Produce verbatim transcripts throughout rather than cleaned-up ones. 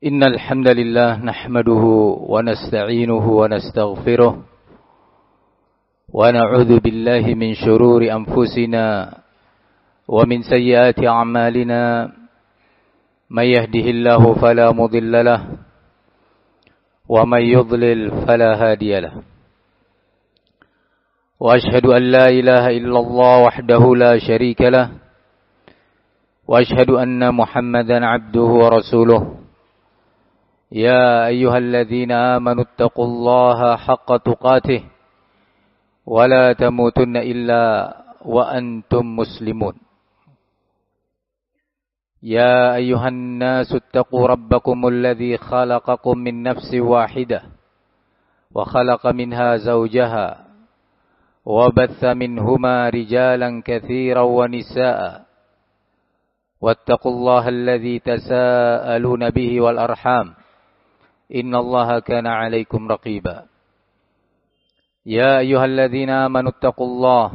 إن الحمد لله نحمده ونستعينه ونستغفره ونعوذ بالله من شرور أنفسنا ومن سيئات أعمالنا من يهده الله فلا مضل له ومن يضلل فلا هادي له وأشهد أن لا إله إلا الله وحده لا شريك له وأشهد أن محمدا عبده ورسوله يا أيها الذين آمنوا اتقوا الله حق تقاته ولا تموتن إلا وأنتم مسلمون يا أيها الناس اتقوا ربكم الذي خلقكم من نفس واحدة وخلق منها زوجها وبث منهما رجالا كثيرا ونساء واتقوا الله الذي تساءلون به والأرحام إن الله كان عليكم رقيبا يا أيها الذين آمنوا اتقوا الله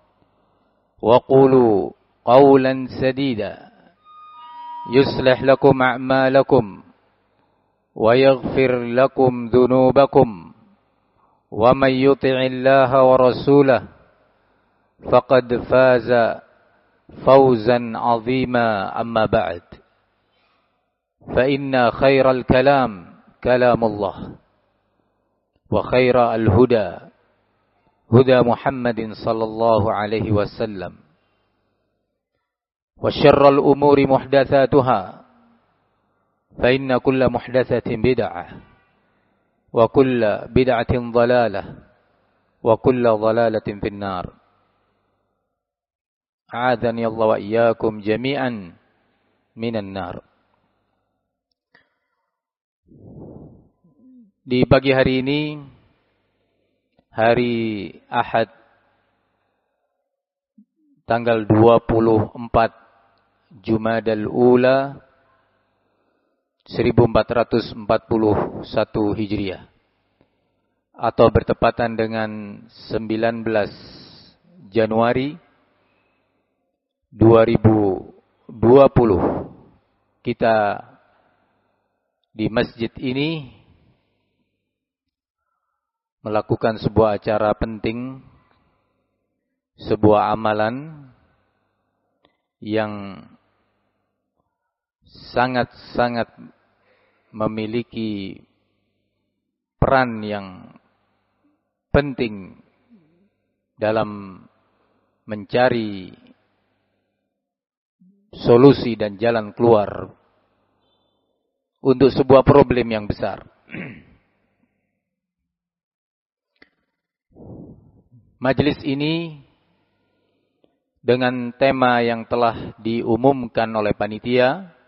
وقولوا قولا سديدا يصلح لكم أعمالكم ويغفر لكم ذنوبكم ومن يطع الله ورسوله فقد فاز فوزا عظيما أما بعد فإن خير الكلام كلام الله وخير الهدى هدى محمد صلى الله عليه وسلم وشر الأمور محدثاتها فإن كل محدثة بدعة وكل بدعة ضلالة وكل ضلالة في النار أعاذني الله وإياكم جميعا من النار. Di pagi hari ini, hari Ahad, tanggal dua puluh empat Jumadal Ula seribu empat ratus empat puluh satu Hijriah, atau bertepatan dengan sembilan belas Januari dua ribu dua puluh, kita di masjid ini melakukan sebuah acara penting, sebuah amalan yang sangat-sangat memiliki peran yang penting dalam mencari solusi dan jalan keluar untuk sebuah problem yang besar. Majelis ini dengan tema yang telah diumumkan oleh panitia,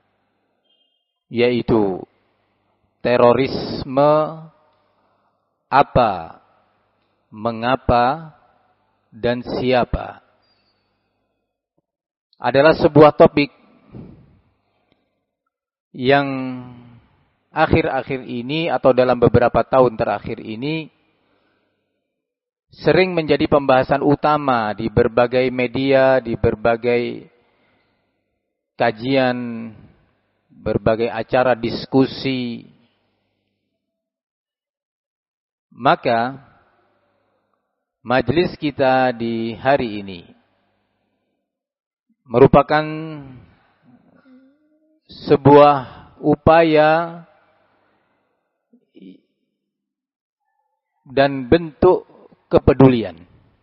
yaitu terorisme apa, mengapa, dan siapa, adalah sebuah topik yang akhir-akhir ini atau dalam beberapa tahun terakhir ini sering menjadi pembahasan utama di berbagai media, di berbagai kajian, berbagai acara diskusi. Maka majelis kita di hari ini merupakan sebuah upaya dan bentuk kepedulian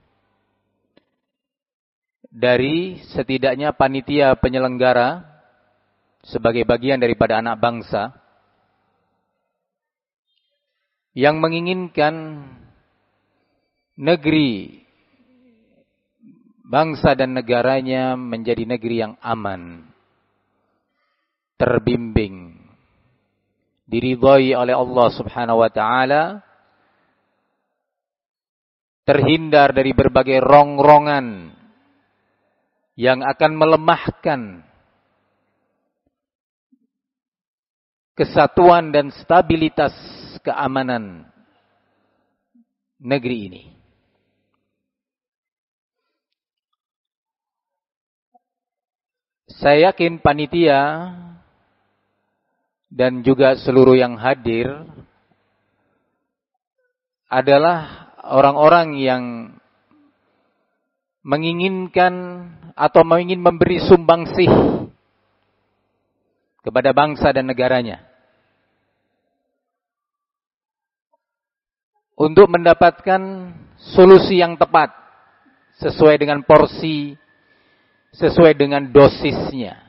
dari setidaknya panitia penyelenggara sebagai bagian daripada anak bangsa yang menginginkan negeri, bangsa dan negaranya menjadi negeri yang aman, terbimbing, diridhai oleh Allah Subhanahu wa taala, terhindar dari berbagai rongrongan yang akan melemahkan kesatuan dan stabilitas keamanan negeri ini. Saya yakin panitia dan juga seluruh yang hadir adalah orang-orang yang menginginkan atau ingin memberi sumbangsih kepada bangsa dan negaranya untuk mendapatkan solusi yang tepat sesuai dengan porsi, sesuai dengan dosisnya.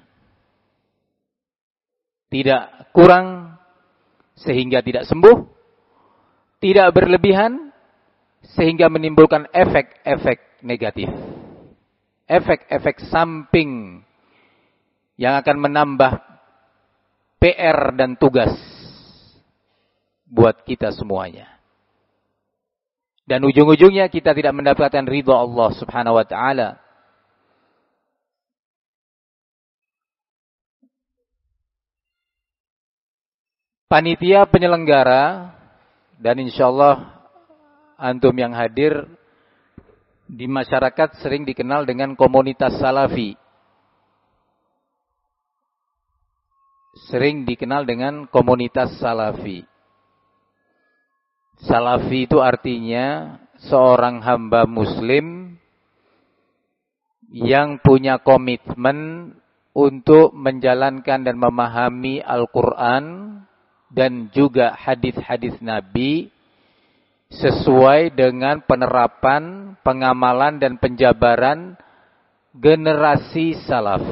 Tidak kurang sehingga tidak sembuh, tidak berlebihan sehingga menimbulkan efek-efek negatif. Efek-efek samping yang akan menambah P R dan tugas buat kita semuanya. Dan ujung-ujungnya kita tidak mendapatkan ridha Allah Subhanahu wa taala. Panitia penyelenggara dan insyaallah antum yang hadir di masyarakat sering dikenal dengan komunitas salafi. Sering dikenal dengan komunitas salafi. Salafi itu artinya seorang hamba muslim yang punya komitmen untuk menjalankan dan memahami Al-Quran dan juga hadis-hadis Nabi sesuai dengan penerapan, pengamalan dan penjabaran generasi salaf.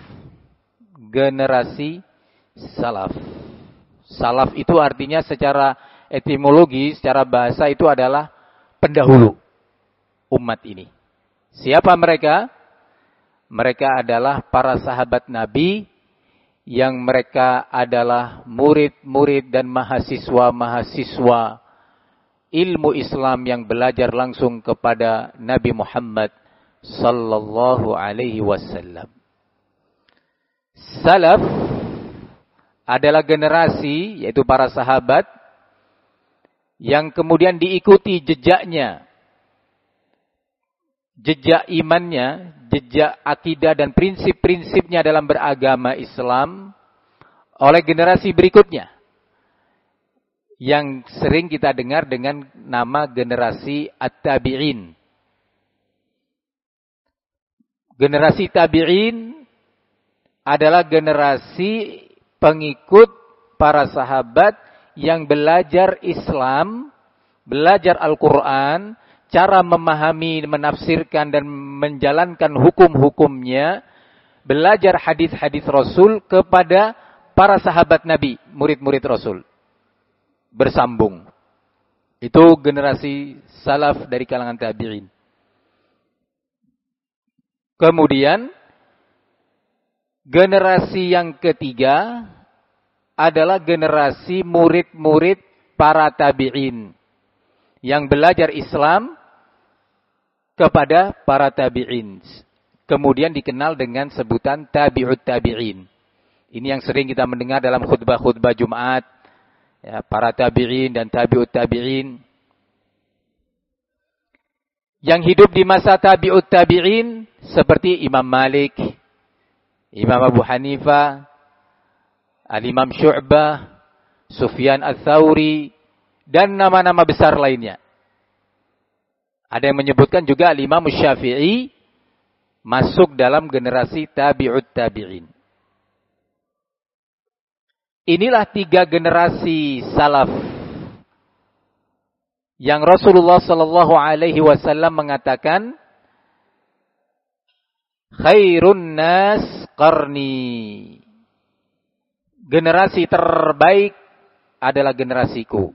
Generasi salaf. Salaf itu artinya secara etimologi, secara bahasa itu adalah pendahulu umat ini. Siapa mereka? Mereka adalah para sahabat Nabi yang mereka adalah murid-murid dan mahasiswa-mahasiswa ilmu Islam yang belajar langsung kepada Nabi Muhammad sallallahu alaihi wasallam. Salaf adalah generasi, yaitu para sahabat yang kemudian diikuti jejaknya, jejak imannya, jejak akidah dan prinsip-prinsipnya dalam beragama Islam oleh generasi berikutnya, yang sering kita dengar dengan nama generasi at-tabi'in. Generasi tabi'in adalah generasi pengikut para sahabat yang belajar Islam, belajar Al-Quran, cara memahami, menafsirkan dan menjalankan hukum-hukumnya, belajar hadis-hadis Rasul kepada para sahabat Nabi, murid-murid Rasul. Bersambung. Itu generasi salaf dari kalangan tabi'in. Kemudian, generasi yang ketiga adalah generasi murid-murid para tabi'in yang belajar Islam kepada para tabi'in. Kemudian dikenal dengan sebutan tabi'ut tabi'in. Ini yang sering kita mendengar dalam khutbah-khutbah Jumat, ya, para tabi'in dan tabi'ut tabi'in. Yang hidup di masa tabi'ut tabi'in seperti Imam Malik, Imam Abu Hanifah, Al-Imam Syu'bah, Sufyan Ats-Tsauri, dan nama-nama besar lainnya. Ada yang menyebutkan juga Al-Imam Syafi'i masuk dalam generasi tabi'ut tabi'in. Inilah tiga generasi salaf yang Rasulullah sallallahu alaihi wasallam mengatakan, khairun nas qarni. Generasi terbaik adalah generasiku,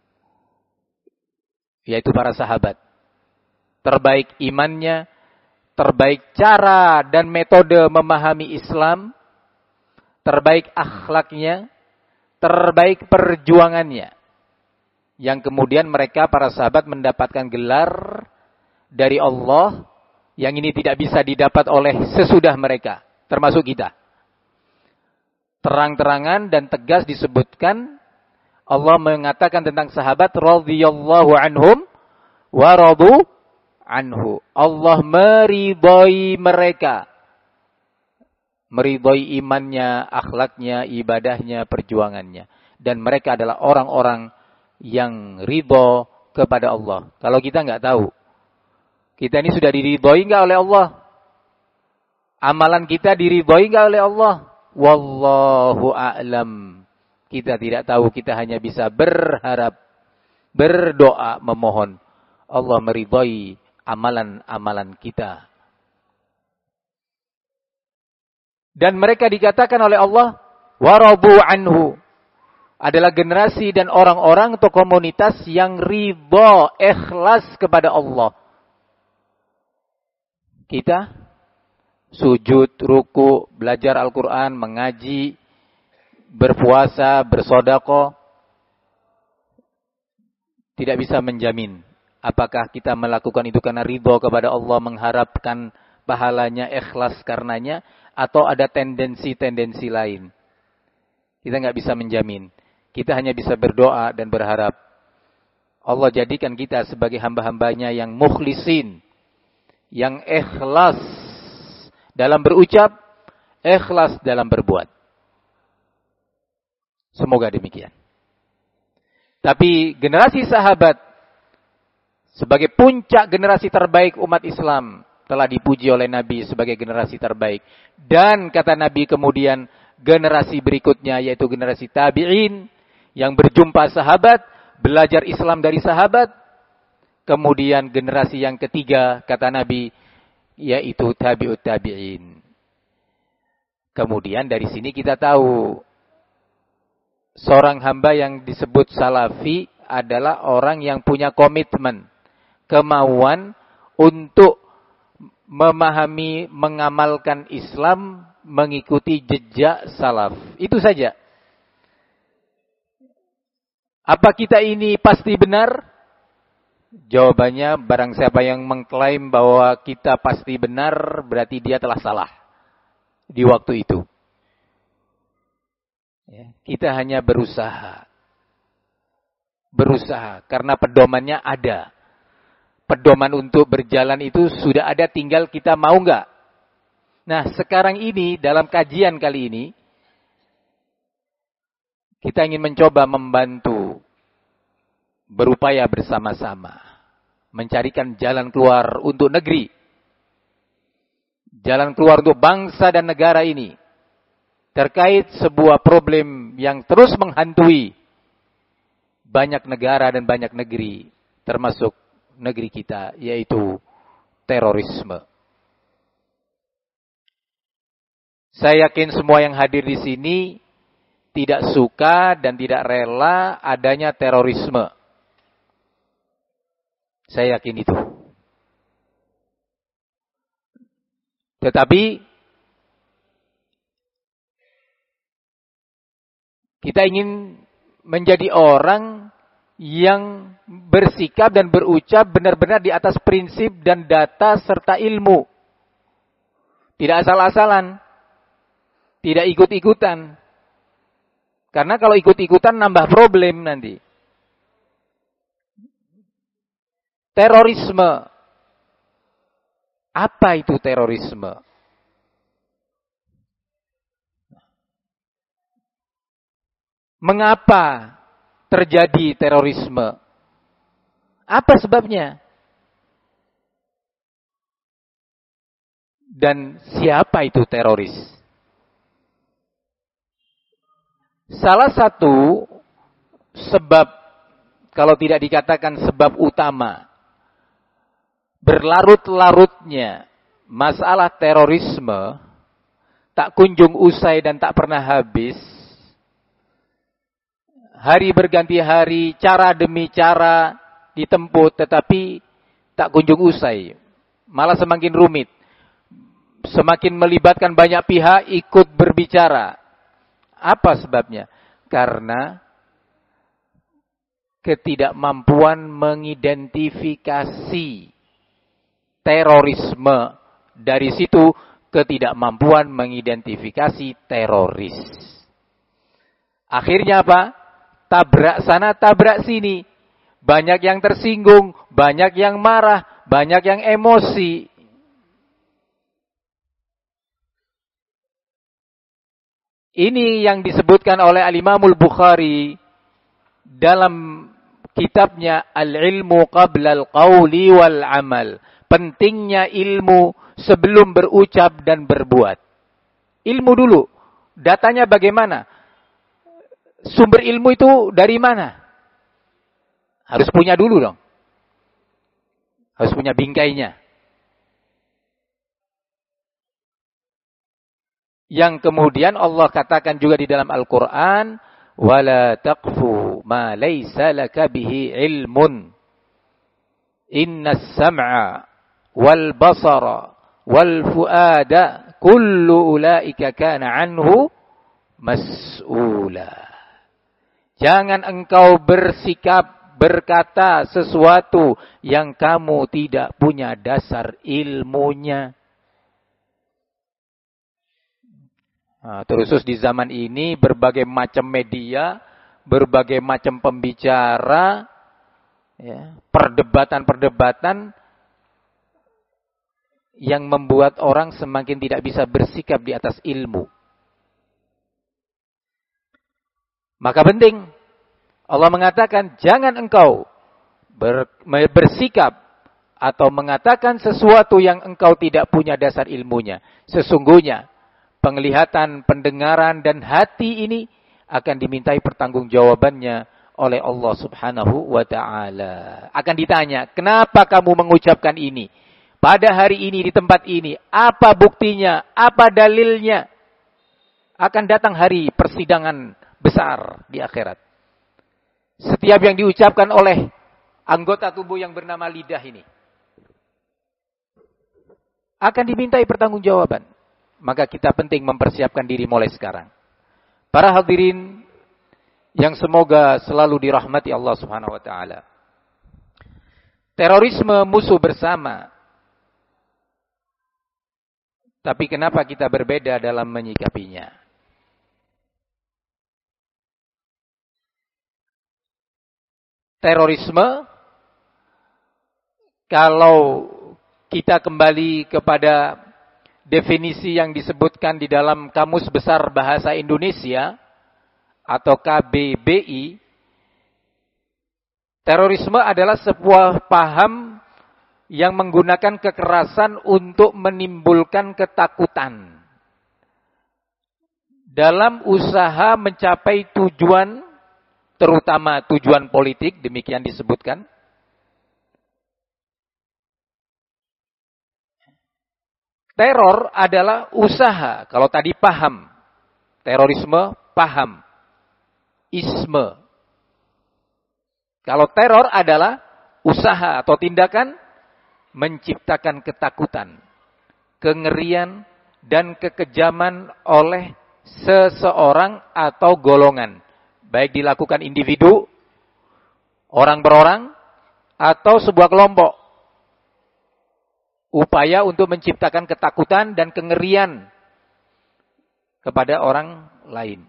yaitu para sahabat. Terbaik imannya, terbaik cara dan metode memahami Islam, terbaik akhlaknya, terbaik perjuangannya. Yang kemudian mereka, para sahabat, mendapatkan gelar dari Allah yang ini tidak bisa didapat oleh sesudah mereka, termasuk kita. Terang-terangan dan tegas disebutkan, Allah mengatakan tentang sahabat, radhiyallahu anhum wa radu anhu. Allah meridhai mereka meridhoi imannya, akhlaknya, ibadahnya, perjuangannya. Dan mereka adalah orang-orang yang ridho kepada Allah. Kalau kita nggak tahu, kita ini sudah diridhoi nggak oleh Allah? Amalan kita diridhoi nggak oleh Allah? Wallahu a'lam. Kita tidak tahu, kita hanya bisa berharap, berdoa, memohon Allah meridhoi amalan-amalan kita. Dan mereka dikatakan oleh Allah, waradu anhu, adalah generasi dan orang-orang atau komunitas yang ridha, ikhlas kepada Allah. Kita sujud, ruku, belajar Al-Quran, mengaji, berpuasa, bersedekah, tidak bisa menjamin apakah kita melakukan itu karena ridha kepada Allah, mengharapkan pahalanya, ikhlas karenanya, atau ada tendensi-tendensi lain. Kita nggak bisa menjamin. Kita hanya bisa berdoa dan berharap Allah jadikan kita sebagai hamba-hambanya yang mukhlisin, yang ikhlas dalam berucap, ikhlas dalam berbuat. Semoga demikian. Tapi generasi sahabat sebagai puncak generasi terbaik umat Islam telah dipuji oleh Nabi sebagai generasi terbaik. Dan kata Nabi kemudian generasi berikutnya yaitu generasi tabi'in yang berjumpa sahabat, belajar Islam dari sahabat. Kemudian generasi yang ketiga kata Nabi yaitu tabi'ut tabi'in. Kemudian dari sini kita tahu seorang hamba yang disebut salafi adalah orang yang punya komitmen, kemauan untuk memahami, mengamalkan Islam, mengikuti jejak salaf. Itu saja. Apa kita ini pasti benar? Jawabannya, barang siapa yang mengklaim bahwa kita pasti benar, berarti dia telah salah di waktu itu. Ya, kita hanya berusaha. Berusaha, karena pedomannya ada. Pedoman untuk berjalan itu sudah ada, tinggal kita mau nggak. Nah, sekarang ini dalam kajian kali ini kita ingin mencoba membantu, berupaya bersama-sama mencarikan jalan keluar untuk negeri, jalan keluar untuk bangsa dan negara ini terkait sebuah problem yang terus menghantui banyak negara dan banyak negeri, termasuk negeri kita, yaitu terorisme. Saya yakin semua yang hadir di sini tidak suka dan tidak rela adanya terorisme. Saya yakin itu. Tetapi kita ingin menjadi orang yang bersikap dan berucap benar-benar di atas prinsip dan data serta ilmu. Tidak asal-asalan. Tidak ikut-ikutan. Karena kalau ikut-ikutan nambah problem nanti. Terorisme. Apa itu terorisme? Mengapa terjadi terorisme? Apa sebabnya? Dan siapa itu teroris? Salah satu sebab, kalau tidak dikatakan sebab utama, berlarut-larutnya masalah terorisme tak kunjung usai dan tak pernah habis. Hari berganti hari, cara demi cara ditempuh, tetapi tak kunjung usai. Malah semakin rumit. Semakin melibatkan banyak pihak ikut berbicara. Apa sebabnya? Karena ketidakmampuan mengidentifikasi terorisme. Dari situ ketidakmampuan mengidentifikasi teroris. Akhirnya apa? Tabrak sana, tabrak sini. Banyak yang tersinggung, banyak yang marah, banyak yang emosi. Ini yang disebutkan oleh Al-Imamul Bukhari dalam kitabnya Al-Ilmu Qabla Al-Qawli Wal-Amal. Pentingnya ilmu sebelum berucap dan berbuat. Ilmu dulu. Datanya bagaimana? Sumber ilmu itu dari mana? Harus punya dulu dong. Harus punya bingkainya. Yang kemudian Allah katakan juga di dalam Al-Quran, وَلَا تَقْفُ مَا لَيْسَ لَكَ بِهِ عِلْمٌ إِنَّ السَّمْعَ وَالْبَصَرَ وَالْفُؤَادَ كُلُّ أُولَئِكَ كَانَ عَنْهُ مَسْئُولًا. Jangan engkau bersikap, berkata sesuatu yang kamu tidak punya dasar ilmunya. Nah, terusus di zaman ini berbagai macam media, berbagai macam pembicara, ya, perdebatan-perdebatan yang membuat orang semakin tidak bisa bersikap di atas ilmu. Maka penting Allah mengatakan jangan engkau ber, bersikap atau mengatakan sesuatu yang engkau tidak punya dasar ilmunya. Sesungguhnya penglihatan, pendengaran, dan hati ini akan dimintai pertanggungjawabannya oleh Allah Subhanahu wa Ta'ala. Akan ditanya, kenapa kamu mengucapkan ini? Pada hari ini, di tempat ini, apa buktinya? Apa dalilnya? Akan datang hari persidangan besar di akhirat. Setiap yang diucapkan oleh anggota tubuh yang bernama lidah ini akan dimintai pertanggungjawaban. Maka kita penting mempersiapkan diri mulai sekarang. Para hadirin yang semoga selalu dirahmati Allah Subhanahu wa Ta'ala. Terorisme musuh bersama. Tapi kenapa kita berbeda dalam menyikapinya? Terorisme, kalau kita kembali kepada definisi yang disebutkan di dalam Kamus Besar Bahasa Indonesia atau K B B I, terorisme adalah sebuah paham yang menggunakan kekerasan untuk menimbulkan ketakutan dalam usaha mencapai tujuan, terutama tujuan politik, demikian disebutkan. Teror adalah usaha. Kalau tadi paham. Terorisme, paham. Isme. Kalau teror adalah usaha atau tindakan menciptakan ketakutan, kengerian, dan kekejaman oleh seseorang atau golongan. Baik dilakukan individu, orang per orang, atau sebuah kelompok. Upaya untuk menciptakan ketakutan dan kengerian kepada orang lain.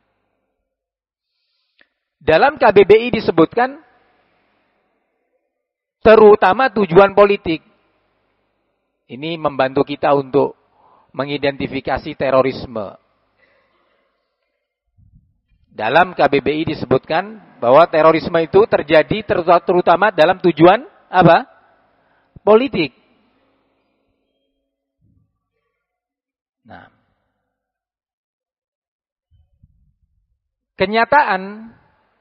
Dalam K B B I disebutkan terutama tujuan politik. Ini membantu kita untuk mengidentifikasi terorisme. Dalam K B B I disebutkan bahwa terorisme itu terjadi terutama dalam tujuan apa? Politik. Nah, kenyataan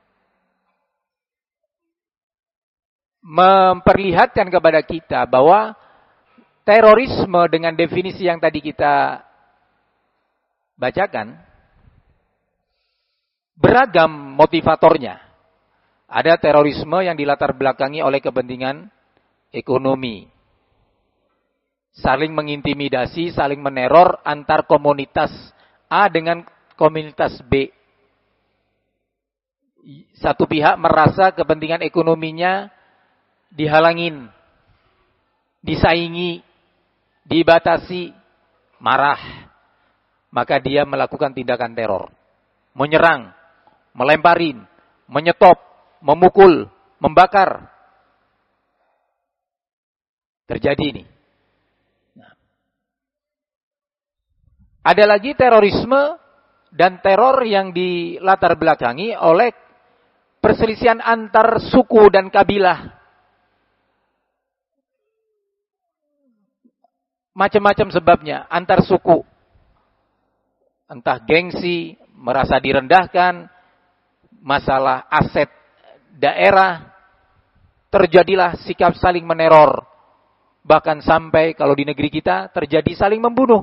memperlihatkan kepada kita bahwa terorisme dengan definisi yang tadi kita bacakan beragam motivatornya. Ada terorisme yang dilatar belakangi oleh kepentingan ekonomi. Saling mengintimidasi, saling meneror antar komunitas A dengan komunitas B. Satu pihak merasa kepentingan ekonominya dihalangin, disaingi, dibatasi, marah. Maka dia melakukan tindakan teror. Menyerang, melemparin, menyetop, memukul, membakar. Terjadi ini. Nah. Ada lagi terorisme dan teror yang dilatar belakangi oleh perselisihan antar suku dan kabilah. Macam-macam sebabnya, antar suku. Entah gengsi, merasa direndahkan, masalah aset daerah, terjadilah sikap saling meneror. Bahkan sampai kalau di negeri kita terjadi saling membunuh.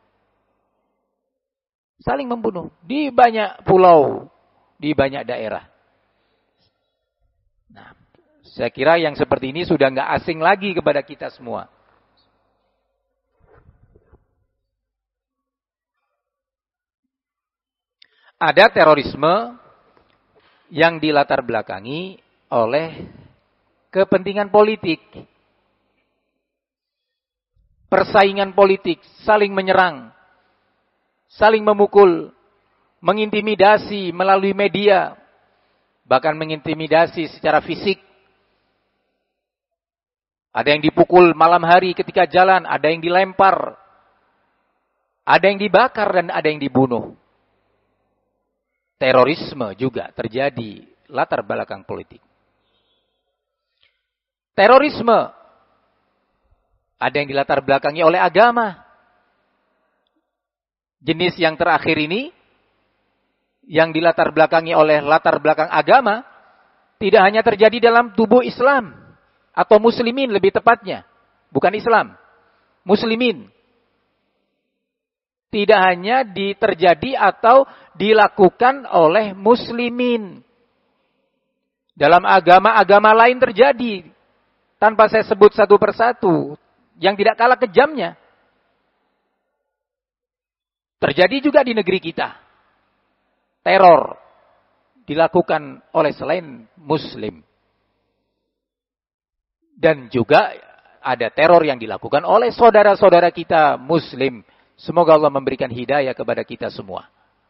Saling membunuh di banyak pulau, di banyak daerah. Nah, saya kira yang seperti ini sudah nggak asing lagi kepada kita semua. Ada terorisme yang dilatar belakangi oleh kepentingan politik. Persaingan politik, saling menyerang, saling memukul, mengintimidasi melalui media, bahkan mengintimidasi secara fisik. Ada yang dipukul malam hari ketika jalan, ada yang dilempar, ada yang dibakar dan ada yang dibunuh. Terorisme juga terjadi latar belakang politik. Terorisme ada yang dilatar belakangi oleh agama. Jenis yang terakhir ini, yang dilatar belakangi oleh latar belakang agama, tidak hanya terjadi dalam tubuh Islam, atau muslimin lebih tepatnya. Bukan Islam, muslimin. Tidak hanya terjadi atau dilakukan oleh muslimin. Dalam agama-agama lain terjadi. Tanpa saya sebut satu persatu. Yang tidak kalah kejamnya. Terjadi juga di negeri kita. Teror. Dilakukan oleh selain muslim. Dan juga ada teror yang dilakukan oleh saudara-saudara kita muslim. Semoga Allah memberikan hidayah kepada kita semua.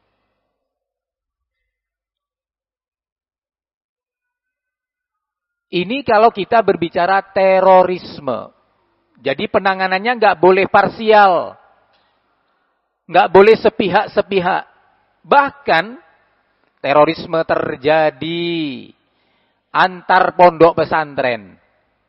Ini kalau kita berbicara terorisme. Jadi penanganannya nggak boleh parsial. Nggak boleh sepihak-sepihak. Bahkan terorisme terjadi antar pondok pesantren.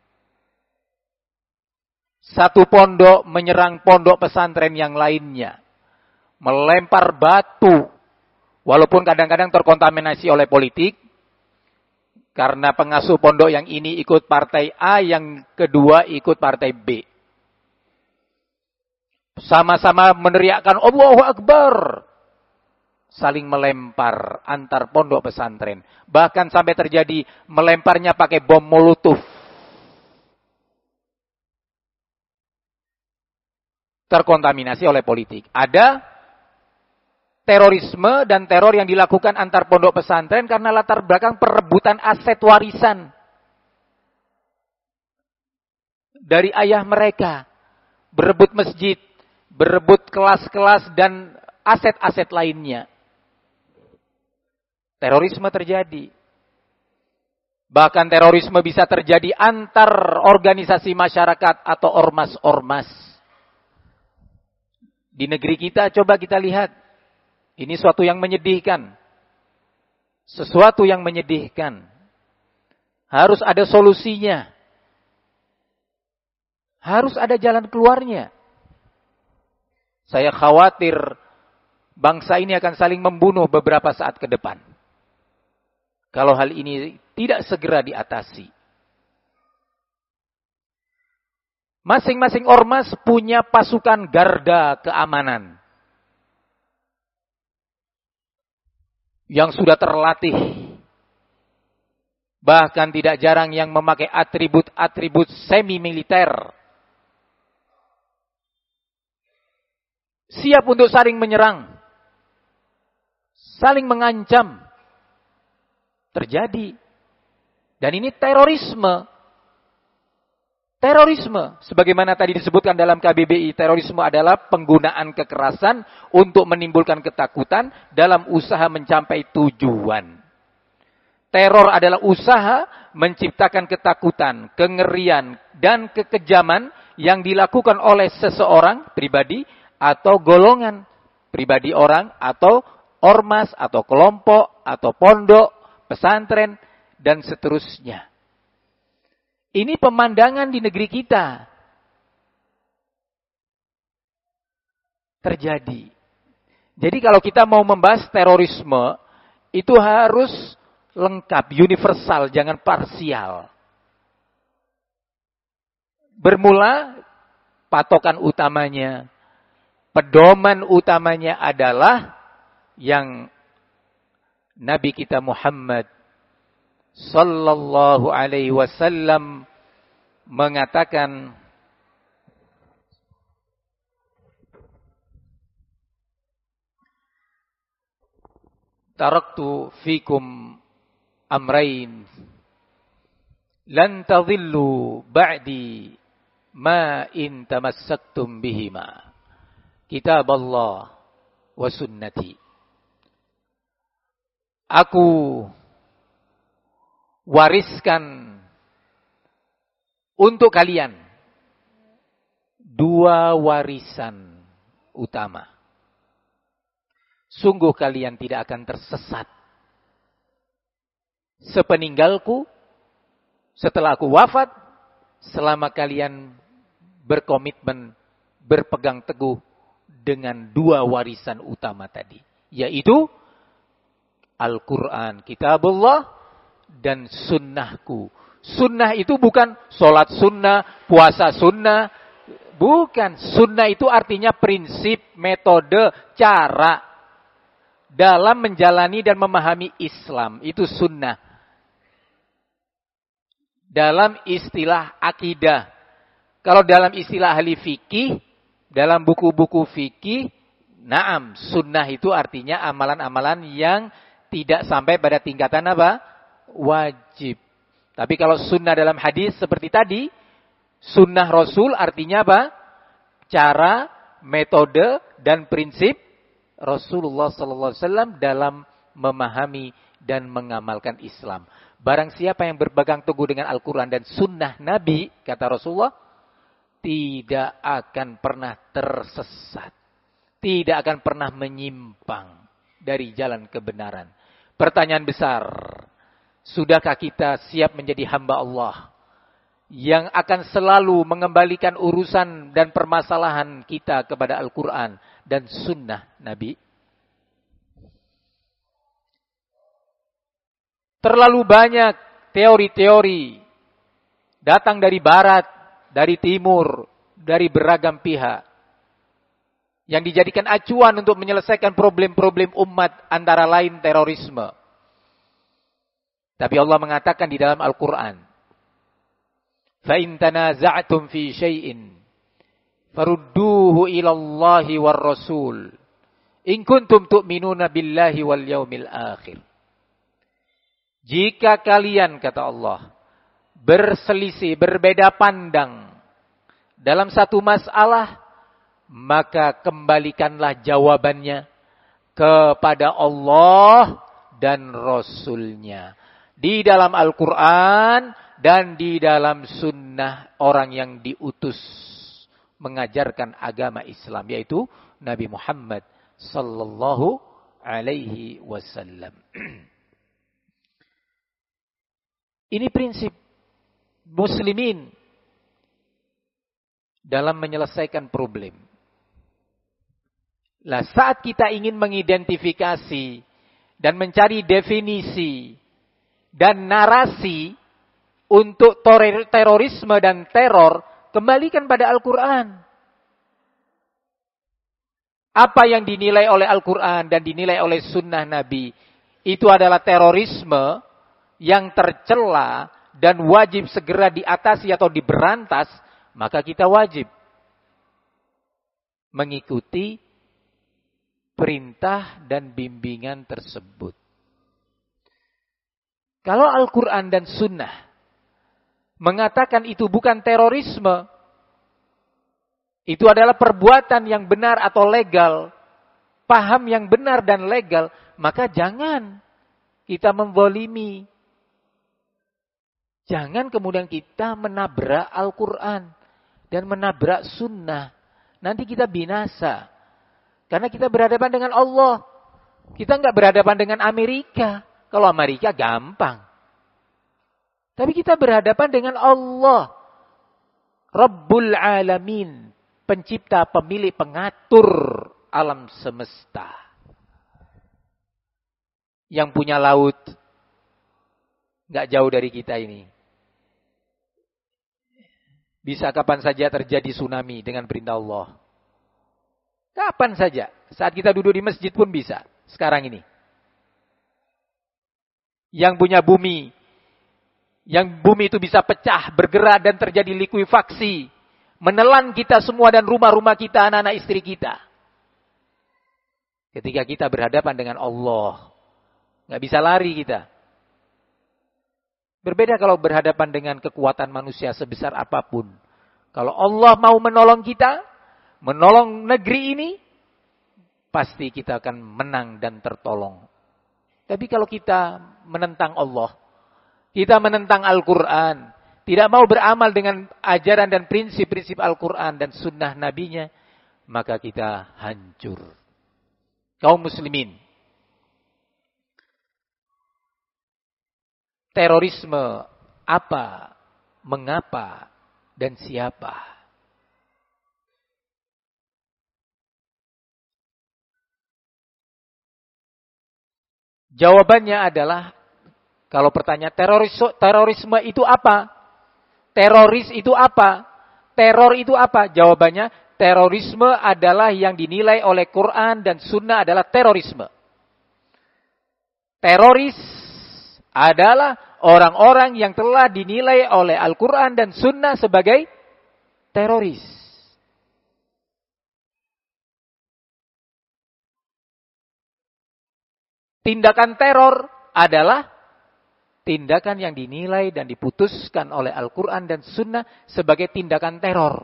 Satu pondok menyerang pondok pesantren yang lainnya. Melempar batu. Walaupun kadang-kadang terkontaminasi oleh politik. Karena pengasuh pondok yang ini ikut partai A, yang kedua ikut partai B. Sama-sama meneriakkan Allahu Akbar. Saling melempar antar pondok pesantren. Bahkan sampai terjadi melemparnya pakai bom molotov. Terkontaminasi oleh politik. Ada terorisme dan teror yang dilakukan antar pondok pesantren karena latar belakang perebutan aset warisan dari ayah mereka. Berebut masjid, berebut kelas-kelas dan aset-aset lainnya. Terorisme terjadi. Bahkan terorisme bisa terjadi antar organisasi masyarakat atau ormas-ormas. Di negeri kita coba kita lihat. Ini suatu yang menyedihkan. Sesuatu yang menyedihkan. Harus ada solusinya. Harus ada jalan keluarnya. Saya khawatir bangsa ini akan saling membunuh beberapa saat ke depan. Kalau hal ini tidak segera diatasi. Masing-masing ormas punya pasukan garda keamanan. Yang sudah terlatih. Bahkan tidak jarang yang memakai atribut-atribut semi-militer. Siap untuk saling menyerang. Saling mengancam. Terjadi. Dan ini terorisme. Terorisme, sebagaimana tadi disebutkan dalam K B B I, terorisme adalah penggunaan kekerasan untuk menimbulkan ketakutan dalam usaha mencapai tujuan. Teror adalah usaha menciptakan ketakutan, kengerian, dan kekejaman yang dilakukan oleh seseorang pribadi atau golongan pribadi orang atau ormas atau kelompok atau pondok, pesantren dan seterusnya. Ini pemandangan di negeri kita terjadi. Jadi kalau kita mau membahas terorisme, itu harus lengkap, universal, jangan parsial. Bermula, patokan utamanya, pedoman utamanya adalah yang Nabi kita Muhammad sallallahu alaihi wasallam mengatakan, taraktu fikum amrain lan tadhillu ba'di ma in tamassaktum bihima, kitab Allah wa sunnati. Aku wariskan untuk kalian dua warisan utama. Sungguh kalian tidak akan tersesat sepeninggalku, setelah aku wafat, selama kalian berkomitmen, berpegang teguh dengan dua warisan utama tadi, yaitu Al-Quran, kitabullah, dan sunnahku. Sunnah itu bukan sholat sunnah, puasa sunnah, bukan. Sunnah itu artinya prinsip, metode, cara dalam menjalani dan memahami Islam. Itu sunnah. Dalam istilah akidah. Kalau dalam istilah ahli fikih, dalam buku-buku fikih, naam, sunnah itu artinya amalan-amalan yang tidak sampai pada tingkatan apa? Wajib. Tapi kalau sunnah dalam hadis seperti tadi, sunnah Rasul artinya apa? Cara, metode, dan prinsip Rasulullah sallallahu alaihi wasallam dalam memahami dan mengamalkan Islam. Barang siapa yang berpegang teguh dengan Al-Quran dan sunnah Nabi, kata Rasulullah, tidak akan pernah tersesat. Tidak akan pernah menyimpang dari jalan kebenaran. Pertanyaan besar, sudahkah kita siap menjadi hamba Allah yang akan selalu mengembalikan urusan dan permasalahan kita kepada Al-Quran dan sunnah Nabi? Terlalu banyak teori-teori datang dari barat, dari timur, dari beragam pihak yang dijadikan acuan untuk menyelesaikan problem-problem umat, antara lain terorisme. Tapi Allah mengatakan di dalam Al-Quran, فَإِن تَنَازَعْتُمْ فِي شَيْءٍ فَرُدُّوهُ إِلَى اللَّهِ وَالرَّسُولِ إِن كُنتُمْ تُؤْمِنُونَ بِاللَّهِ وَالْيَوْمِ الْآخِرِ. Jika kalian, kata Allah, berselisih, berbeda pandang dalam satu masalah, maka kembalikanlah jawabannya kepada Allah dan Rasulnya. Di dalam Al-Quran dan di dalam sunnah orang yang diutus mengajarkan agama Islam, yaitu Nabi Muhammad sallallahu alaihi wasallam. Ini prinsip muslimin dalam menyelesaikan problem. Lah, saat kita ingin mengidentifikasi dan mencari definisi dan narasi untuk terorisme dan teror, kembalikan pada Al-Quran. Apa yang dinilai oleh Al-Quran dan dinilai oleh sunnah Nabi, itu adalah terorisme yang tercela dan wajib segera diatasi atau diberantas, maka kita wajib mengikuti perintah dan bimbingan tersebut. Kalau Al-Quran dan Sunnah mengatakan itu bukan terorisme, itu adalah perbuatan yang benar atau legal, paham yang benar dan legal, maka jangan kita membolimi. Jangan kemudian kita menabrak Al-Quran dan menabrak Sunnah. Nanti kita binasa. Karena kita berhadapan dengan Allah. Kita nggak berhadapan dengan Amerika. Kalau Amerika gampang. Tapi kita berhadapan dengan Allah. Rabbul Alamin. Pencipta, pemilik, pengatur alam semesta. Yang punya laut. Nggak jauh dari kita ini. Bisa kapan saja terjadi tsunami dengan perintah Allah. Kapan saja. Saat kita duduk di masjid pun bisa. Sekarang ini. Yang punya bumi. Yang bumi itu bisa pecah, bergerak dan terjadi likuifaksi. Menelan kita semua dan rumah-rumah kita, anak-anak istri kita. Ketika kita berhadapan dengan Allah. Nggak bisa lari kita. Berbeda kalau berhadapan dengan kekuatan manusia sebesar apapun. Kalau Allah mau menolong kita, menolong negeri ini, pasti kita akan menang dan tertolong. Tapi kalau kita menentang Allah, kita menentang Al-Quran, tidak mau beramal dengan ajaran dan prinsip-prinsip Al-Quran dan sunnah Nabi-Nya, maka kita hancur. Kaum muslimin, terorisme apa, mengapa, dan siapa? Jawabannya adalah, kalau pertanyaan teroris, terorisme itu apa? Teroris itu apa? Teror itu apa? Jawabannya, terorisme adalah yang dinilai oleh Quran dan Sunnah adalah terorisme. Teroris adalah orang-orang yang telah dinilai oleh Al-Quran dan Sunnah sebagai teroris. Tindakan teror adalah tindakan yang dinilai dan diputuskan oleh Al-Quran dan Sunnah sebagai tindakan teror.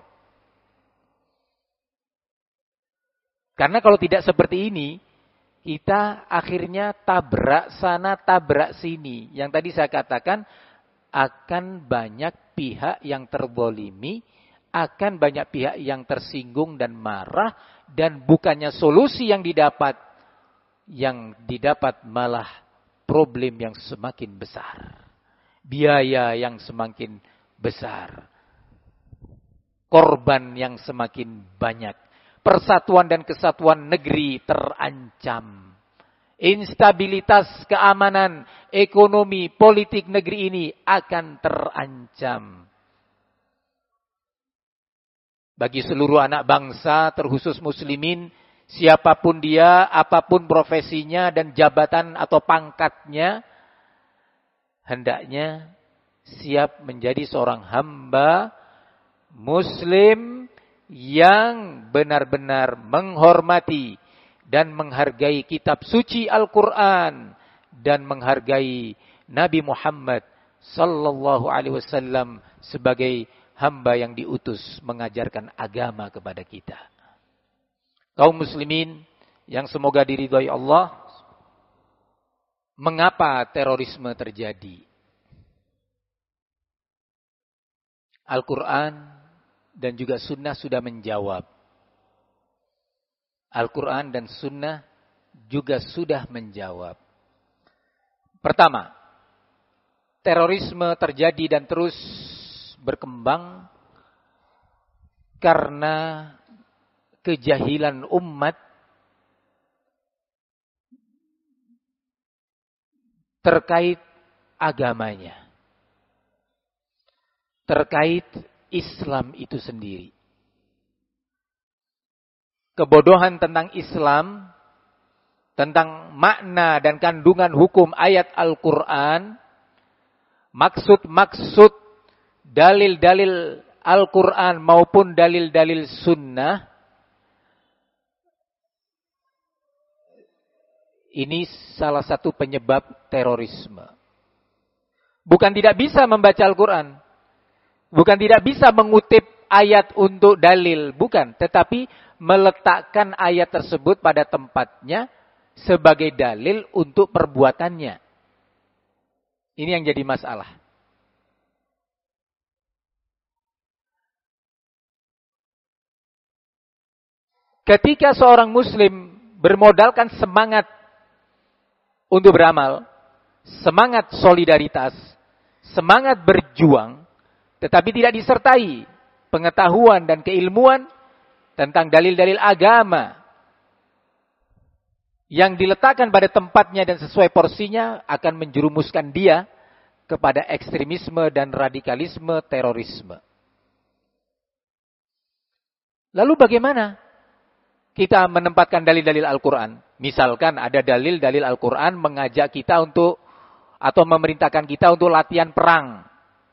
Karena kalau tidak seperti ini, kita akhirnya tabrak sana, tabrak sini. Yang tadi saya katakan, akan banyak pihak yang terbolimi, akan banyak pihak yang tersinggung dan marah, dan bukannya solusi yang didapat, yang didapat malah problem yang semakin besar. Biaya yang semakin besar. Korban yang semakin banyak. Persatuan dan kesatuan negeri terancam. Instabilitas keamanan, ekonomi, politik negeri ini akan terancam. Bagi seluruh anak bangsa, terkhusus muslimin, siapapun dia, apapun profesinya dan jabatan atau pangkatnya, hendaknya siap menjadi seorang hamba muslim yang benar-benar menghormati dan menghargai kitab suci Al-Quran dan menghargai Nabi Muhammad sallallahu alaihi wasallam sebagai hamba yang diutus mengajarkan agama kepada kita. Kaum muslimin yang semoga diridhai Allah, mengapa terorisme terjadi? Al-Quran dan juga Sunnah sudah menjawab. Al-Quran dan Sunnah juga sudah menjawab. Pertama, terorisme terjadi dan terus berkembang karena kejahilan umat terkait agamanya. Terkait Islam itu sendiri. Kebodohan tentang Islam, tentang makna dan kandungan hukum ayat Al-Quran, maksud-maksud dalil-dalil Al-Quran maupun dalil-dalil Sunnah, ini salah satu penyebab terorisme. Bukan tidak bisa membaca Al-Quran. Bukan tidak bisa mengutip ayat untuk dalil. Bukan. Tetapi meletakkan ayat tersebut pada tempatnya sebagai dalil untuk perbuatannya. Ini yang jadi masalah. Ketika seorang muslim bermodalkan semangat untuk beramal, semangat solidaritas, semangat berjuang, tetapi tidak disertai pengetahuan dan keilmuan tentang dalil-dalil agama yang diletakkan pada tempatnya dan sesuai porsinya, akan menjerumuskan dia kepada ekstremisme dan radikalisme terorisme. Lalu bagaimana kita menempatkan dalil-dalil Al-Quran? Misalkan ada dalil-dalil Al-Quran mengajak kita untuk, atau memerintahkan kita untuk latihan perang.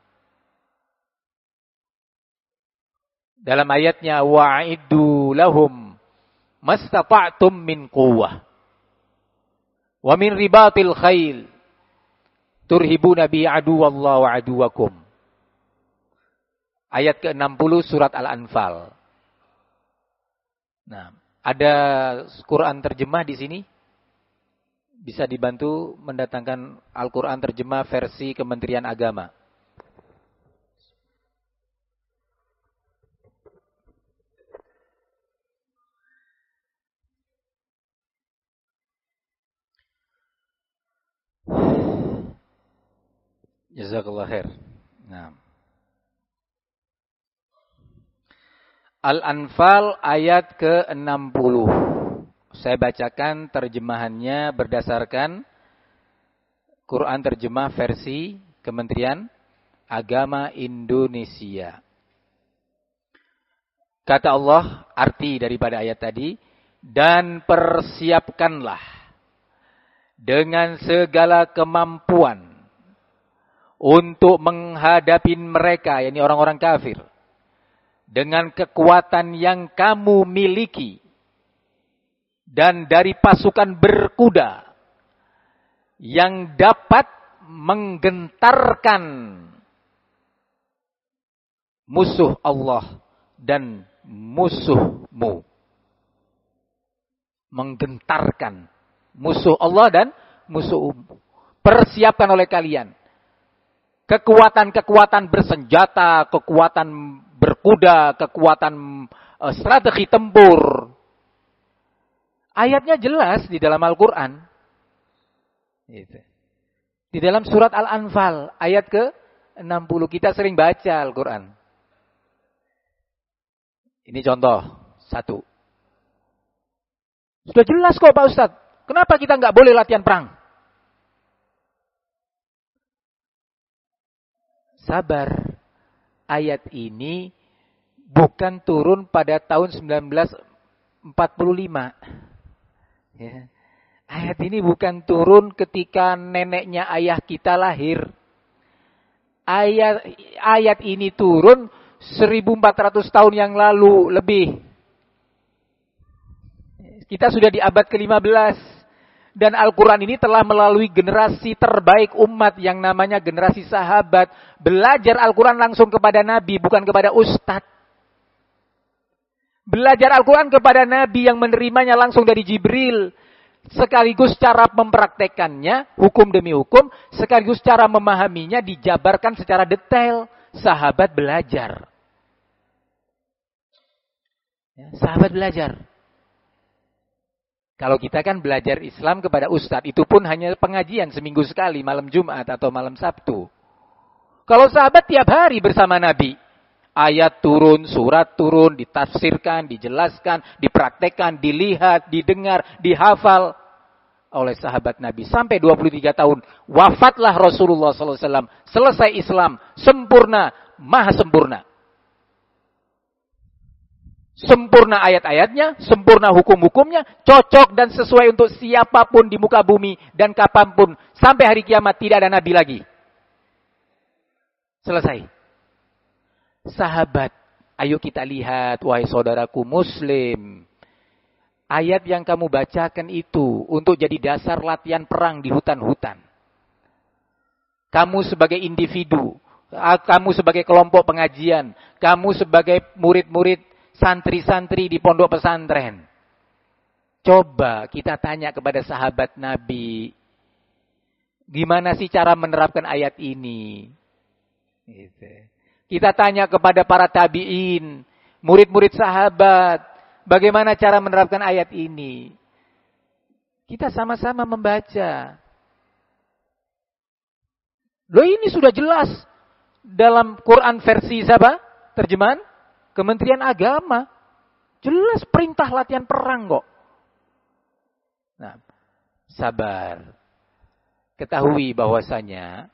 Dalam ayatnya, wa'iddu lahum mastata'tum min quwwah wa min ribatil khail turhibuna bi aduwallahi wa aduwakum. Ayat ke enam puluh surat Al-Anfal. Nah, ada Quran terjemah di sini? Bisa dibantu mendatangkan Al-Quran terjemah versi Kementerian Agama. Jazakallah khair. Nah. Al-Anfal ayat ke enam puluh. Saya bacakan terjemahannya berdasarkan Quran terjemah versi Kementerian Agama Indonesia. Kata Allah, arti daripada ayat tadi, dan persiapkanlah dengan segala kemampuan untuk menghadapi mereka, yakni orang-orang kafir, dengan kekuatan yang kamu miliki, dan dari pasukan berkuda yang dapat menggentarkan musuh Allah dan musuhmu. Menggentarkan musuh Allah dan musuhmu. Persiapkan oleh kalian kekuatan-kekuatan bersenjata, kekuatan berkuda, kekuatan uh, strategi tempur. Ayatnya jelas di dalam Al-Quran. Gitu. Di dalam surat Al-Anfal, ayat ke enam puluh. Kita sering baca Al-Quran. Ini contoh, satu. Sudah jelas kok Pak Ustadz. Kenapa kita nggak boleh latihan perang? Sabar. Ayat ini bukan turun pada tahun seribu sembilan ratus empat puluh lima. Ya. Ayat ini bukan turun ketika neneknya ayah kita lahir. Ayat ayat ini turun seribu empat ratus tahun yang lalu lebih. Kita sudah di abad ke lima belas. Dan Al-Quran ini telah melalui generasi terbaik umat yang namanya generasi sahabat. Belajar Al-Quran langsung kepada Nabi, bukan kepada ustadz. Belajar Al-Quran kepada Nabi yang menerimanya langsung dari Jibril. Sekaligus cara mempraktekannya, hukum demi hukum. Sekaligus cara memahaminya dijabarkan secara detail. Sahabat belajar. Ya, sahabat belajar. Kalau kita kan belajar Islam kepada ustadz, itu pun hanya pengajian seminggu sekali, malam Jumat atau malam Sabtu. Kalau sahabat tiap hari bersama Nabi. Ayat turun, surat turun, ditafsirkan, dijelaskan, dipraktekkan, dilihat, didengar, dihafal oleh sahabat Nabi. Sampai dua puluh tiga tahun, wafatlah Rasulullah shallallahu alaihi wasallam. Selesai Islam, sempurna, maha sempurna. Sempurna ayat-ayatnya, sempurna hukum-hukumnya, cocok dan sesuai untuk siapapun di muka bumi dan kapanpun. Sampai hari kiamat tidak ada nabi lagi. Selesai. Sahabat, ayo kita lihat, wahai saudaraku muslim. Ayat yang kamu bacakan itu untuk jadi dasar latihan perang di hutan-hutan. Kamu sebagai individu, kamu sebagai kelompok pengajian, kamu sebagai murid-murid, santri-santri di pondok pesantren. Coba kita tanya kepada sahabat Nabi. Gimana sih cara menerapkan ayat ini? Gitu. Kita tanya kepada para tabi'in, murid-murid sahabat. Bagaimana cara menerapkan ayat ini? Kita sama-sama membaca. Loh ini sudah jelas dalam Quran versi siapa? Terjemahan Kementerian Agama. Jelas perintah latihan perang kok. Nah, sabar. Ketahui bahwasanya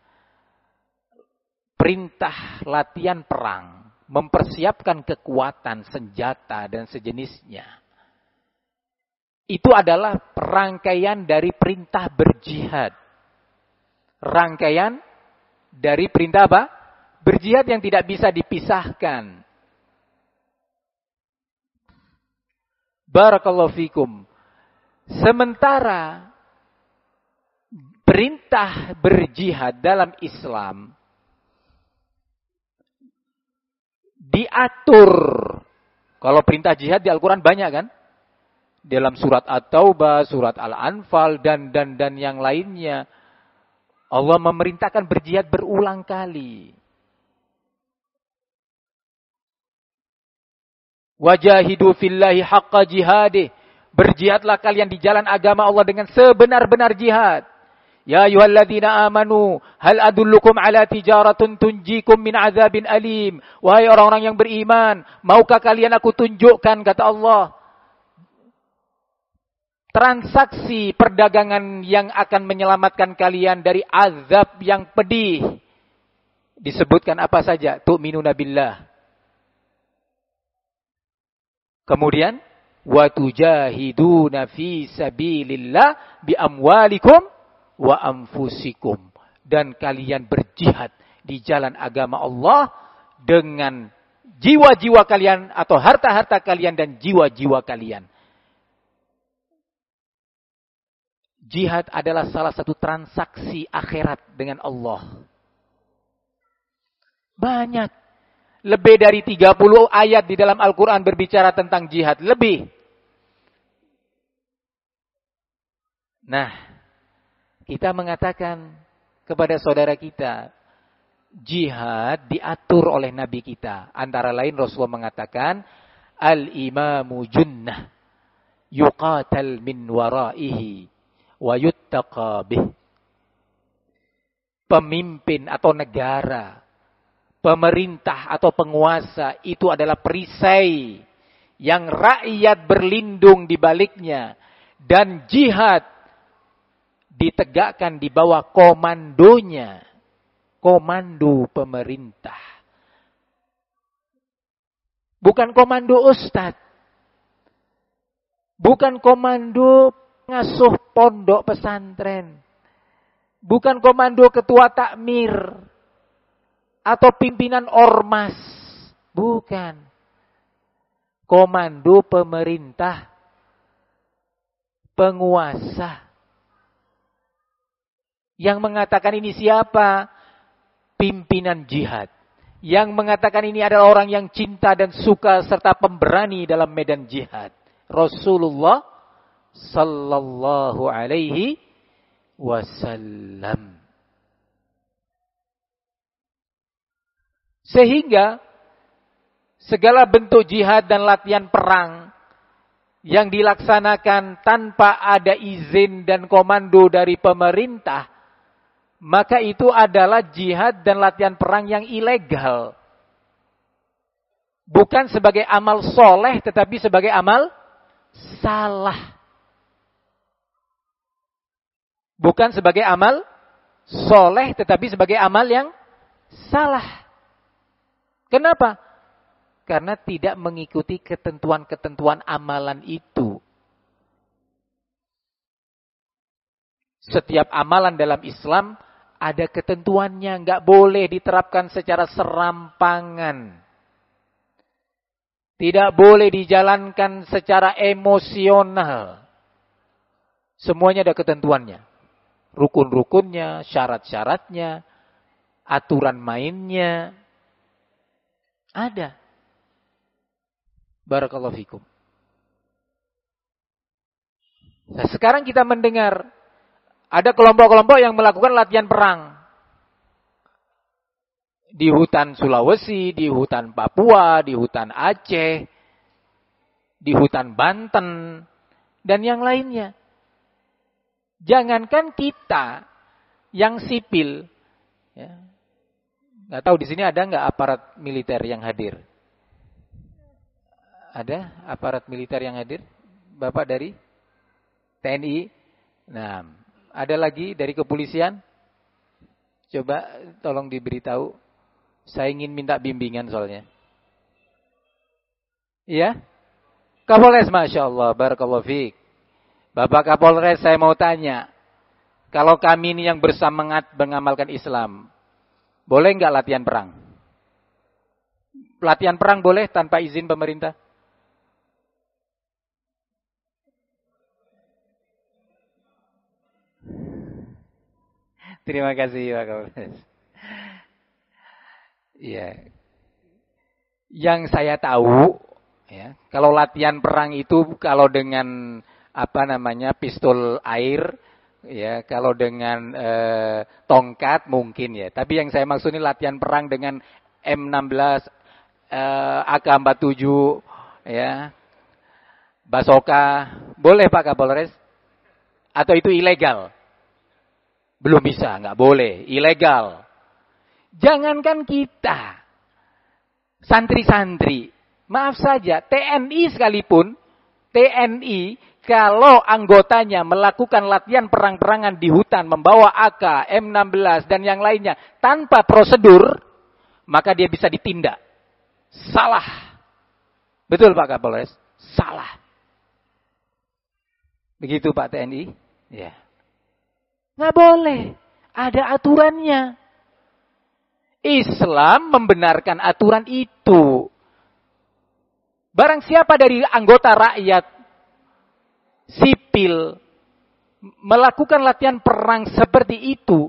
perintah latihan perang, mempersiapkan kekuatan, senjata, dan sejenisnya, itu adalah rangkaian dari perintah berjihad. Rangkaian dari perintah apa? Berjihad yang tidak bisa dipisahkan. Barakallahu fikum. Sementara perintah berjihad dalam Islam diatur. Kalau perintah jihad di Al-Quran banyak kan? Dalam surat At-Taubah, surat Al-Anfal, dan dan dan yang lainnya. Allah memerintahkan berjihad berulang kali. Wajahidu fillahi haqqa jihadih. Berjihadlah kalian di jalan agama Allah dengan sebenar-benar jihad. Ya ayyuhalladzina amanu, hal adullukum ala tijaratun tunjikum min azabin alim. Wahai orang-orang yang beriman, maukah kalian aku tunjukkan, kata Allah, transaksi perdagangan yang akan menyelamatkan kalian dari azab yang pedih. Disebutkan apa saja? Tu'minuna billah. Kemudian wa tujahiduna fi sabilillah bi amwalikum wa anfusikum, dan kalian berjihad di jalan agama Allah dengan jiwa-jiwa kalian atau harta-harta kalian dan jiwa-jiwa kalian. Jihad adalah salah satu transaksi akhirat dengan Allah. Banyak. Lebih dari tiga puluh ayat di dalam Al-Quran berbicara tentang jihad. Lebih. Nah, kita mengatakan kepada saudara kita, jihad diatur oleh Nabi kita. Antara lain Rasulullah mengatakan, Al-imamu junnah, yuqatal min waraihi, wa yuttaqa bih. Pemimpin atau negara, pemerintah atau penguasa itu adalah perisai yang rakyat berlindung di baliknya, dan jihad ditegakkan di bawah komandonya, komando pemerintah. Bukan komando ustadz, bukan komando ngasuh pondok pesantren, bukan komando ketua takmir atau pimpinan ormas. Bukan. Komando pemerintah, penguasa. Yang mengatakan ini siapa? Pimpinan jihad. Yang mengatakan ini adalah orang yang cinta dan suka serta pemberani dalam medan jihad. Rasulullah sallallahu alaihi wasallam. Sehingga segala bentuk jihad dan latihan perang yang dilaksanakan tanpa ada izin dan komando dari pemerintah, maka itu adalah jihad dan latihan perang yang ilegal. Bukan sebagai amal soleh, tetapi sebagai amal salah. Bukan sebagai amal soleh, tetapi sebagai amal yang salah. Kenapa? Karena tidak mengikuti ketentuan-ketentuan amalan itu. Setiap amalan dalam Islam ada ketentuannya, nggak boleh diterapkan secara serampangan. Tidak boleh dijalankan secara emosional. Semuanya ada ketentuannya. Rukun-rukunnya, syarat-syaratnya, aturan mainnya. Ada. Barakallahu fikum. Nah, sekarang kita mendengar ada kelompok-kelompok yang melakukan latihan perang. Di hutan Sulawesi, di hutan Papua, di hutan Aceh, di hutan Banten, dan yang lainnya. Jangankan kita yang sipil, Ya. Nggak tahu di sini ada nggak aparat militer yang hadir? Ada aparat militer yang hadir? Bapak dari T N I? Nah, ada lagi dari kepolisian? Coba tolong diberitahu. Saya ingin minta bimbingan soalnya. Iya? Kapolres, Masya Allah, barakallahu fiik. Bapak Kapolres, saya mau tanya. Kalau kami ini yang bersemangat mengamalkan Islam, boleh nggak latihan perang? Latihan perang boleh tanpa izin pemerintah? Terima kasih Pak Kapolres. Iya. Yang saya tahu, ya, kalau latihan perang itu kalau dengan apa namanya pistol air, ya, kalau dengan eh, tongkat mungkin ya. Tapi yang saya maksud ini latihan perang dengan M enam belas, eh, A K empat puluh tujuh, ya, Basoka, boleh Pak Kapolres? Atau itu ilegal? Belum bisa, nggak boleh, ilegal. Jangankan kita, santri-santri, maaf saja, T N I sekalipun, T N I kalau anggotanya melakukan latihan perang-perangan di hutan, membawa A K, M enam belas, dan yang lainnya, tanpa prosedur, maka dia bisa ditindak. Salah. Betul Pak Kapolres? Salah. Begitu Pak T N I? Ya. Nggak boleh. Ada aturannya. Islam membenarkan aturan itu. Barang siapa dari anggota rakyat sipil melakukan latihan perang seperti itu,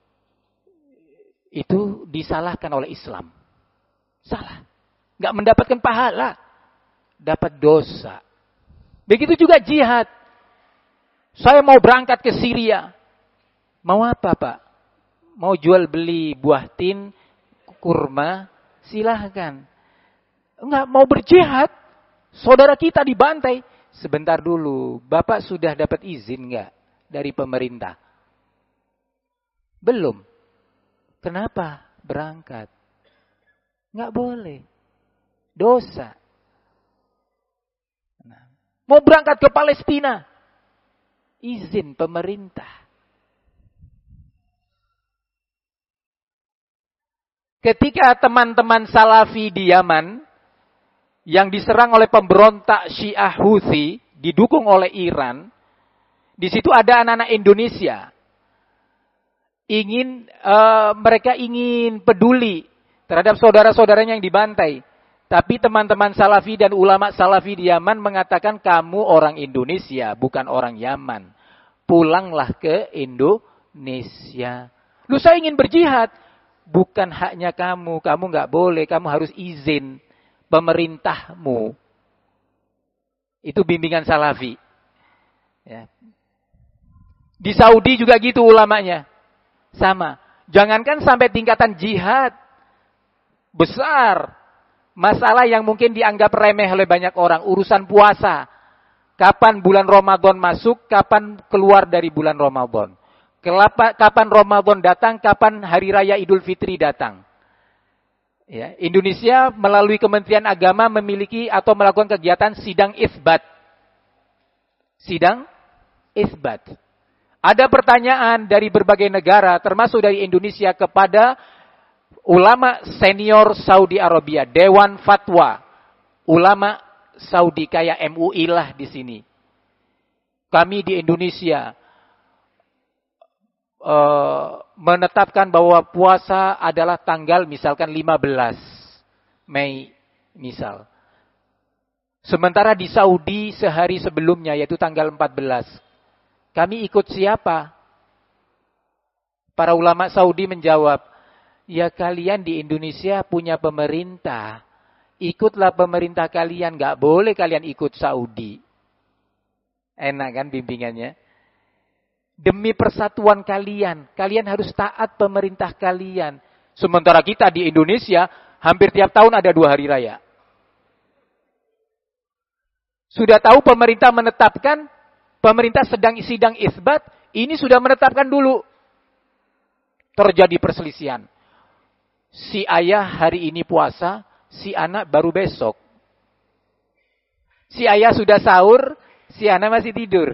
itu disalahkan oleh Islam. Salah. Nggak mendapatkan pahala. Dapat dosa. Begitu juga jihad. Saya mau berangkat ke Syria. Mau apa Pak? Mau jual beli buah tin, kurma, silahkan. Enggak, mau berjihad, saudara kita dibantai. Sebentar dulu, Bapak sudah dapat izin enggak dari pemerintah? Belum. Kenapa berangkat? Enggak boleh. Dosa. Nah, mau berangkat ke Palestina? Izin pemerintah. Ketika teman-teman Salafi di Yaman yang diserang oleh pemberontak Syiah Houthi didukung oleh Iran, di situ ada anak-anak Indonesia. Ingin uh, mereka ingin peduli terhadap saudara-saudaranya yang dibantai. Tapi teman-teman Salafi dan ulama Salafi di Yaman mengatakan kamu orang Indonesia, bukan orang Yaman. Pulanglah ke Indonesia. Lu saya ingin berjihad. Bukan haknya kamu, kamu nggak boleh, kamu harus izin pemerintahmu. Itu bimbingan Salafi. Ya. Di Saudi juga gitu ulamanya, sama. Jangankan sampai tingkatan jihad besar, masalah yang mungkin dianggap remeh oleh banyak orang, urusan puasa. Kapan bulan Ramadan masuk, kapan keluar dari bulan Ramadan. Kapan Ramadan datang, kapan Hari Raya Idul Fitri datang. Ya, Indonesia melalui Kementerian Agama memiliki atau melakukan kegiatan sidang isbat. Sidang isbat. Ada pertanyaan dari berbagai negara, termasuk dari Indonesia kepada ulama senior Saudi Arabia, Dewan Fatwa, ulama Saudi kayak M U I lah di sini. Kami di Indonesia Uh, menetapkan bahwa puasa adalah tanggal misalkan lima belas Mei misal. Sementara di Saudi sehari sebelumnya yaitu tanggal empat belas. Kami ikut siapa? Para ulama Saudi menjawab, ya kalian di Indonesia punya pemerintah. Ikutlah pemerintah kalian, gak boleh kalian ikut Saudi. Enak kan bimbingannya? Demi persatuan kalian, kalian harus taat pemerintah kalian. Sementara kita di Indonesia, hampir tiap tahun ada dua hari raya. Sudah tahu pemerintah menetapkan, pemerintah sedang sidang isbat, ini sudah menetapkan dulu. terjadi perselisihan. Si ayah hari ini puasa, si anak baru besok. Si ayah sudah sahur, si anak masih tidur.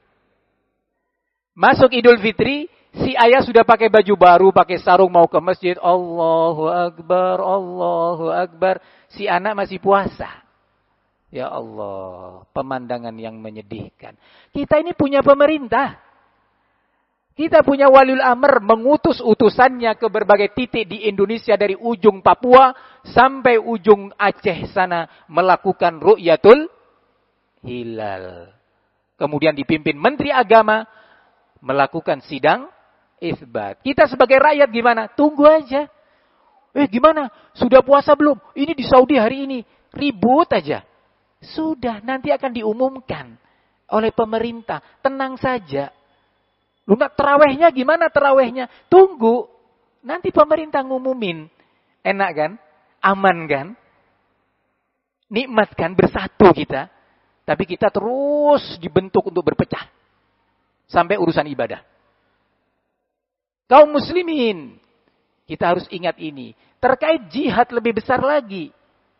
Masuk Idul Fitri, si ayah sudah pakai baju baru, pakai sarung mau ke masjid. Allahu Akbar, Allahu Akbar. Si anak masih puasa. Ya Allah, pemandangan yang menyedihkan. Kita ini punya pemerintah. Kita punya waliul amr mengutus utusannya ke berbagai titik di Indonesia dari ujung Papua sampai ujung Aceh sana melakukan ru'yatul hilal. Kemudian dipimpin Menteri Agama melakukan sidang isbat. Kita sebagai rakyat gimana? Tunggu aja. Eh gimana? Sudah puasa belum? Ini di Saudi hari ini. Ribut aja. Sudah, nanti akan diumumkan oleh pemerintah. Tenang saja. Lu nak terawihnya gimana terawihnya? Tunggu. Nanti pemerintah ngumumin. Enak kan? Aman kan? Nikmat kan? Bersatu kita. Tapi kita terus dibentuk untuk berpecah. Sampai urusan ibadah. Kaum muslimin. Kita harus ingat ini. Terkait jihad lebih besar lagi.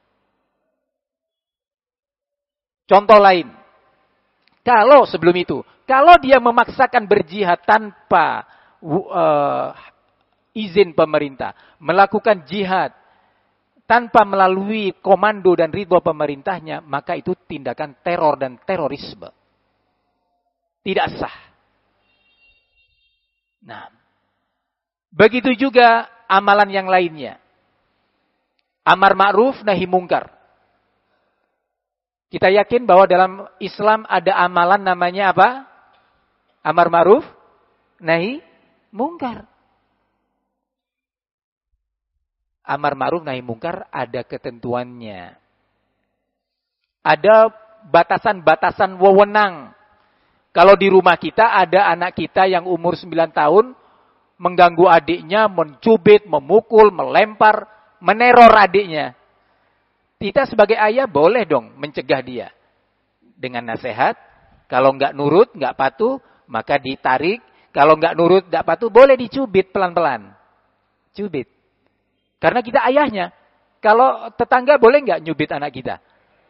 Contoh lain. Kalau sebelum itu. Kalau dia memaksakan berjihad tanpa uh, izin pemerintah, melakukan jihad tanpa melalui komando dan ridho pemerintahnya, maka itu tindakan teror dan terorisme. Tidak sah. Nah, begitu juga amalan yang lainnya. Amar ma'ruf nahi mungkar. Kita yakin bahwa dalam Islam ada amalan namanya apa? Amar ma'ruf, nahi mungkar. Amar ma'ruf, nahi mungkar ada ketentuannya. Ada batasan-batasan wewenang. Kalau di rumah kita ada anak kita yang umur sembilan tahun, mengganggu adiknya, mencubit, memukul, melempar, meneror adiknya. Kita sebagai ayah boleh dong mencegah dia. Dengan nasihat, kalau nggak nurut, nggak patuh, maka ditarik. Kalau nggak nurut, nggak patuh, boleh dicubit pelan-pelan. Cubit. Karena kita ayahnya. Kalau tetangga boleh nggak nyubit anak kita?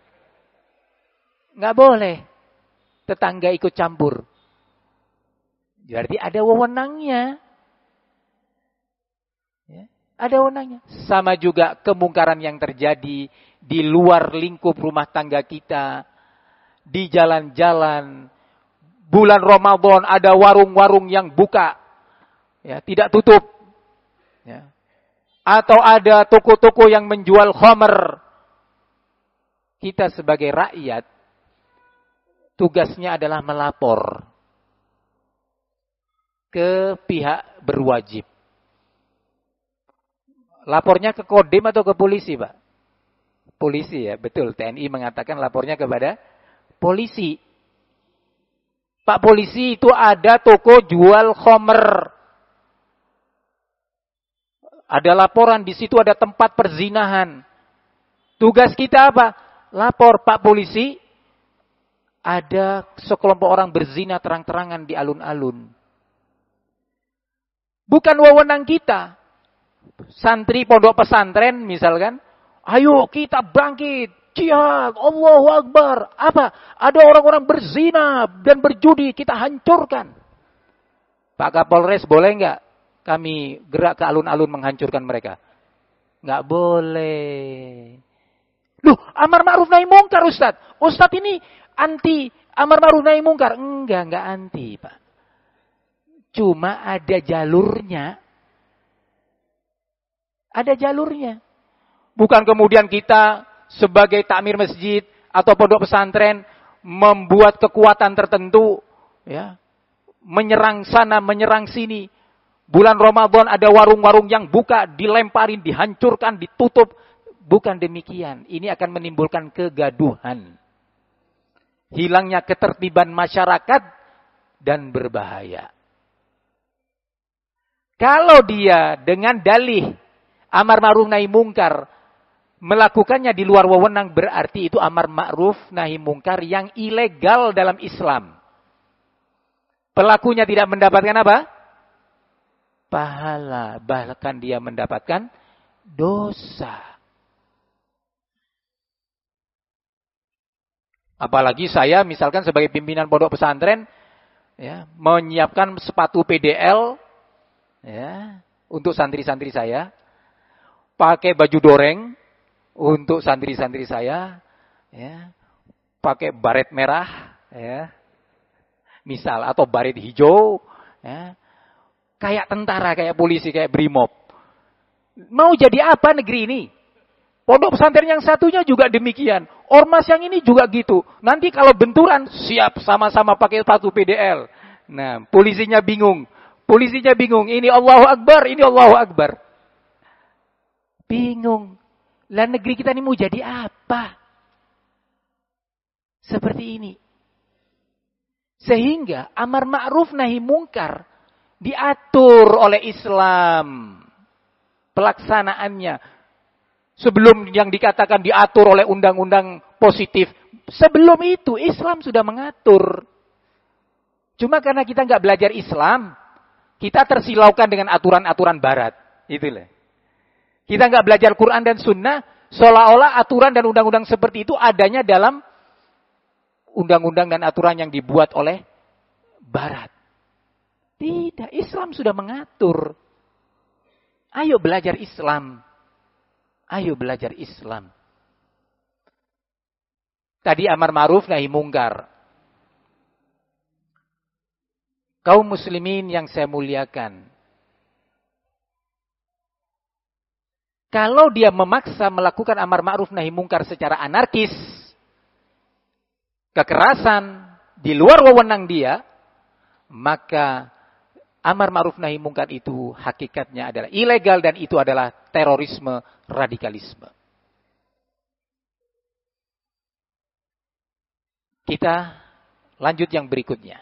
Nggak boleh. Tetangga ikut campur. Berarti ada wewenangnya. Ya, ada wewenangnya. Sama juga kemungkaran yang terjadi di luar lingkup rumah tangga kita. Di jalan-jalan. Bulan Ramadan ada warung-warung yang buka. Ya, tidak tutup. Ya. Atau ada toko-toko yang menjual khamr. Kita sebagai rakyat, tugasnya adalah melapor ke pihak berwajib. Lapornya ke Kodim atau ke polisi, Pak? Polisi ya, betul. T N I mengatakan lapornya kepada polisi. Pak polisi, itu ada toko jual khamr. Ada laporan, di situ ada tempat perzinahan. Tugas kita apa? Lapor, Pak polisi, ada sekelompok orang berzina terang-terangan di alun-alun. Bukan wewenang kita. Santri pondok pesantren misalkan, ayo kita bangkit, jihad, Allahu Akbar. Apa? Ada orang-orang berzina dan berjudi, kita hancurkan. Pak Kapolres boleh enggak kami gerak ke alun-alun menghancurkan mereka? Enggak boleh. Loh, amar ma'ruf nahi mungkar, Ustaz. Ustaz ini anti amar ma'ruf nahi mungkar. Enggak, enggak anti, Pak. Cuma ada jalurnya. Ada jalurnya. Bukan kemudian kita sebagai takmir masjid atau pondok pesantren membuat kekuatan tertentu, ya, menyerang sana, menyerang sini. Bulan Ramadan ada warung-warung yang buka, dilemparin, dihancurkan, ditutup. Bukan demikian. Ini akan menimbulkan kegaduhan. Hilangnya ketertiban masyarakat dan berbahaya. Kalau dia dengan dalih amar ma'ruf nahi mungkar melakukannya di luar wewenang, berarti itu amar ma'ruf nahi mungkar yang ilegal dalam Islam. Pelakunya tidak mendapatkan apa? pahala, bahkan dia mendapatkan dosa. Apalagi saya misalkan sebagai pimpinan pondok pesantren, ya, menyiapkan sepatu P D L, ya, untuk santri-santri saya, pakai baju doreng untuk santri-santri saya, ya, pakai baret merah, ya, misal, atau baret hijau, ya, kayak tentara, kayak polisi, kayak brimob. Mau jadi apa negeri ini? Pondok pesantren yang satunya juga demikian. Ormas yang ini juga gitu. Nanti kalau benturan, siap sama-sama pakai sepatu P D L. Nah, polisinya bingung. Polisinya bingung. Ini Allahu Akbar, ini Allahu Akbar. Bingung. Lah negeri kita ini mau jadi apa? Seperti ini. Sehingga amar ma'ruf nahi mungkar diatur oleh Islam. Pelaksanaannya. Sebelum yang dikatakan diatur oleh undang-undang positif. Sebelum itu Islam sudah mengatur. Cuma karena kita nggak belajar Islam, kita tersilaukan dengan aturan-aturan barat. Itulah. Kita nggak belajar Quran dan Sunnah, seolah-olah aturan dan undang-undang seperti itu adanya dalam undang-undang dan aturan yang dibuat oleh barat. Tidak, Islam sudah mengatur. Ayo belajar Islam. Ayo belajar Islam. Tadi amar ma'ruf nahi mungkar. Kaum muslimin yang saya muliakan. Kalau dia memaksa melakukan amar ma'ruf nahi mungkar secara anarkis, kekerasan, di luar wewenang dia, maka amar ma'ruf nahi mungkar itu hakikatnya adalah ilegal dan itu adalah terorisme, radikalisme. Kita lanjut yang berikutnya.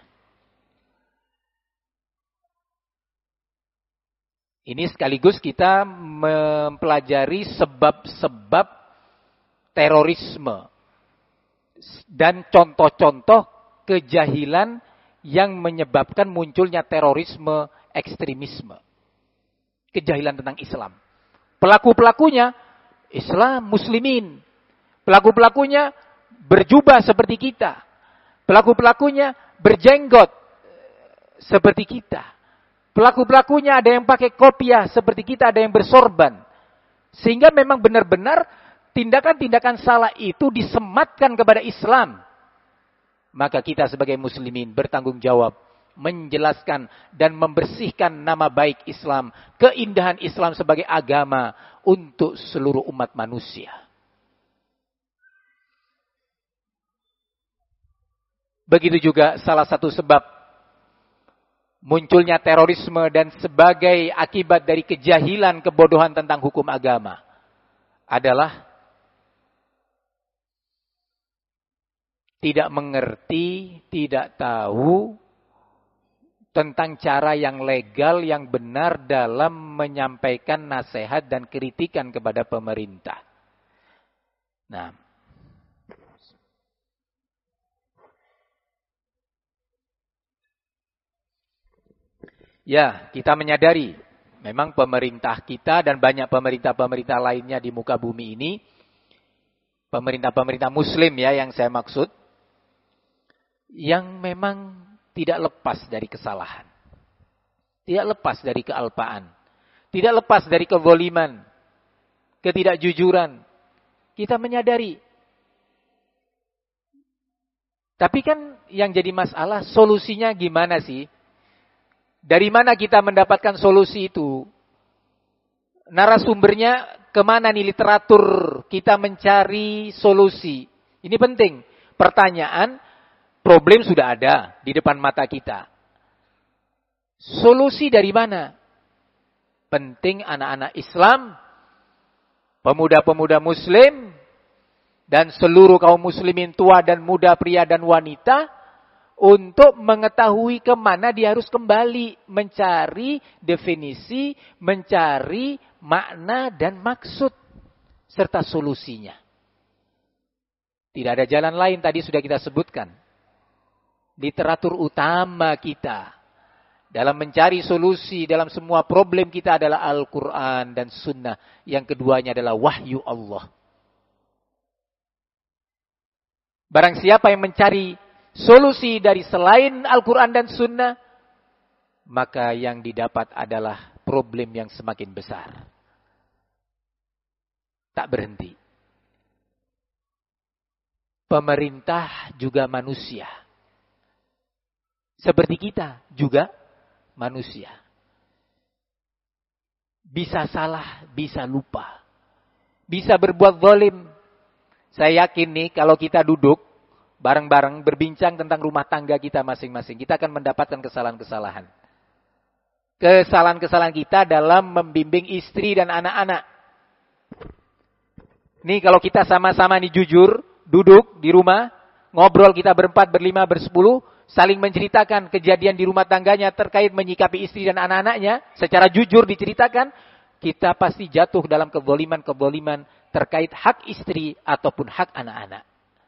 Ini sekaligus kita mempelajari sebab-sebab terorisme dan contoh-contoh kejahilan yang menyebabkan munculnya terorisme, ekstremisme. Kejahilan tentang Islam. Pelaku-pelakunya Islam, muslimin. Pelaku-pelakunya berjubah seperti kita. Pelaku-pelakunya berjenggot seperti kita. Pelaku-pelakunya ada yang pakai kopiah seperti kita, ada yang bersorban. Sehingga memang benar-benar tindakan-tindakan salah itu disematkan kepada Islam. Maka kita sebagai muslimin bertanggung jawab menjelaskan dan membersihkan nama baik Islam, keindahan Islam sebagai agama untuk seluruh umat manusia. Begitu juga salah satu sebab munculnya terorisme dan sebagai akibat dari kejahilan, kebodohan tentang hukum agama adalah tidak mengerti, tidak tahu tentang cara yang legal, yang benar dalam menyampaikan nasihat dan kritikan kepada pemerintah. Nah, ya, kita menyadari memang pemerintah kita dan banyak pemerintah-pemerintah lainnya di muka bumi ini, pemerintah-pemerintah muslim ya yang saya maksud, yang memang tidak lepas dari kesalahan. Tidak lepas dari kealpaan. Tidak lepas dari kezaliman, ketidakjujuran. Kita menyadari. Tapi kan yang jadi masalah solusinya gimana sih? Dari mana kita mendapatkan solusi itu? Narasumbernya kemana nih literatur kita mencari solusi? Ini penting. Pertanyaan, problem sudah ada di depan mata kita. Solusi dari mana? Penting anak-anak Islam, pemuda-pemuda muslim, dan seluruh kaum muslimin tua dan muda, pria dan wanita, untuk mengetahui kemana dia harus kembali. Mencari definisi, mencari makna dan maksud, serta solusinya. Tidak ada jalan lain, tadi sudah kita sebutkan. Literatur utama kita dalam mencari solusi dalam semua problem kita adalah Al-Quran dan Sunnah. Yang keduanya adalah wahyu Allah. Barang siapa yang mencari solusi dari selain Al-Quran dan Sunnah, maka yang didapat adalah problem yang semakin besar. Tak berhenti. Pemerintah juga manusia. Seperti kita juga manusia. Bisa salah, bisa lupa. Bisa berbuat zalim. Saya yakin nih kalau kita duduk bareng-bareng berbincang tentang rumah tangga kita masing-masing, kita akan mendapatkan kesalahan-kesalahan. Kesalahan-kesalahan kita dalam membimbing istri dan anak-anak. Nih kalau kita sama-sama nih jujur, duduk di rumah, ngobrol kita berempat, berlima, bersepuluh, saling menceritakan kejadian di rumah tangganya terkait menyikapi istri dan anak-anaknya, secara jujur diceritakan, kita pasti jatuh dalam kezaliman-kezaliman terkait hak istri ataupun hak anak-anak.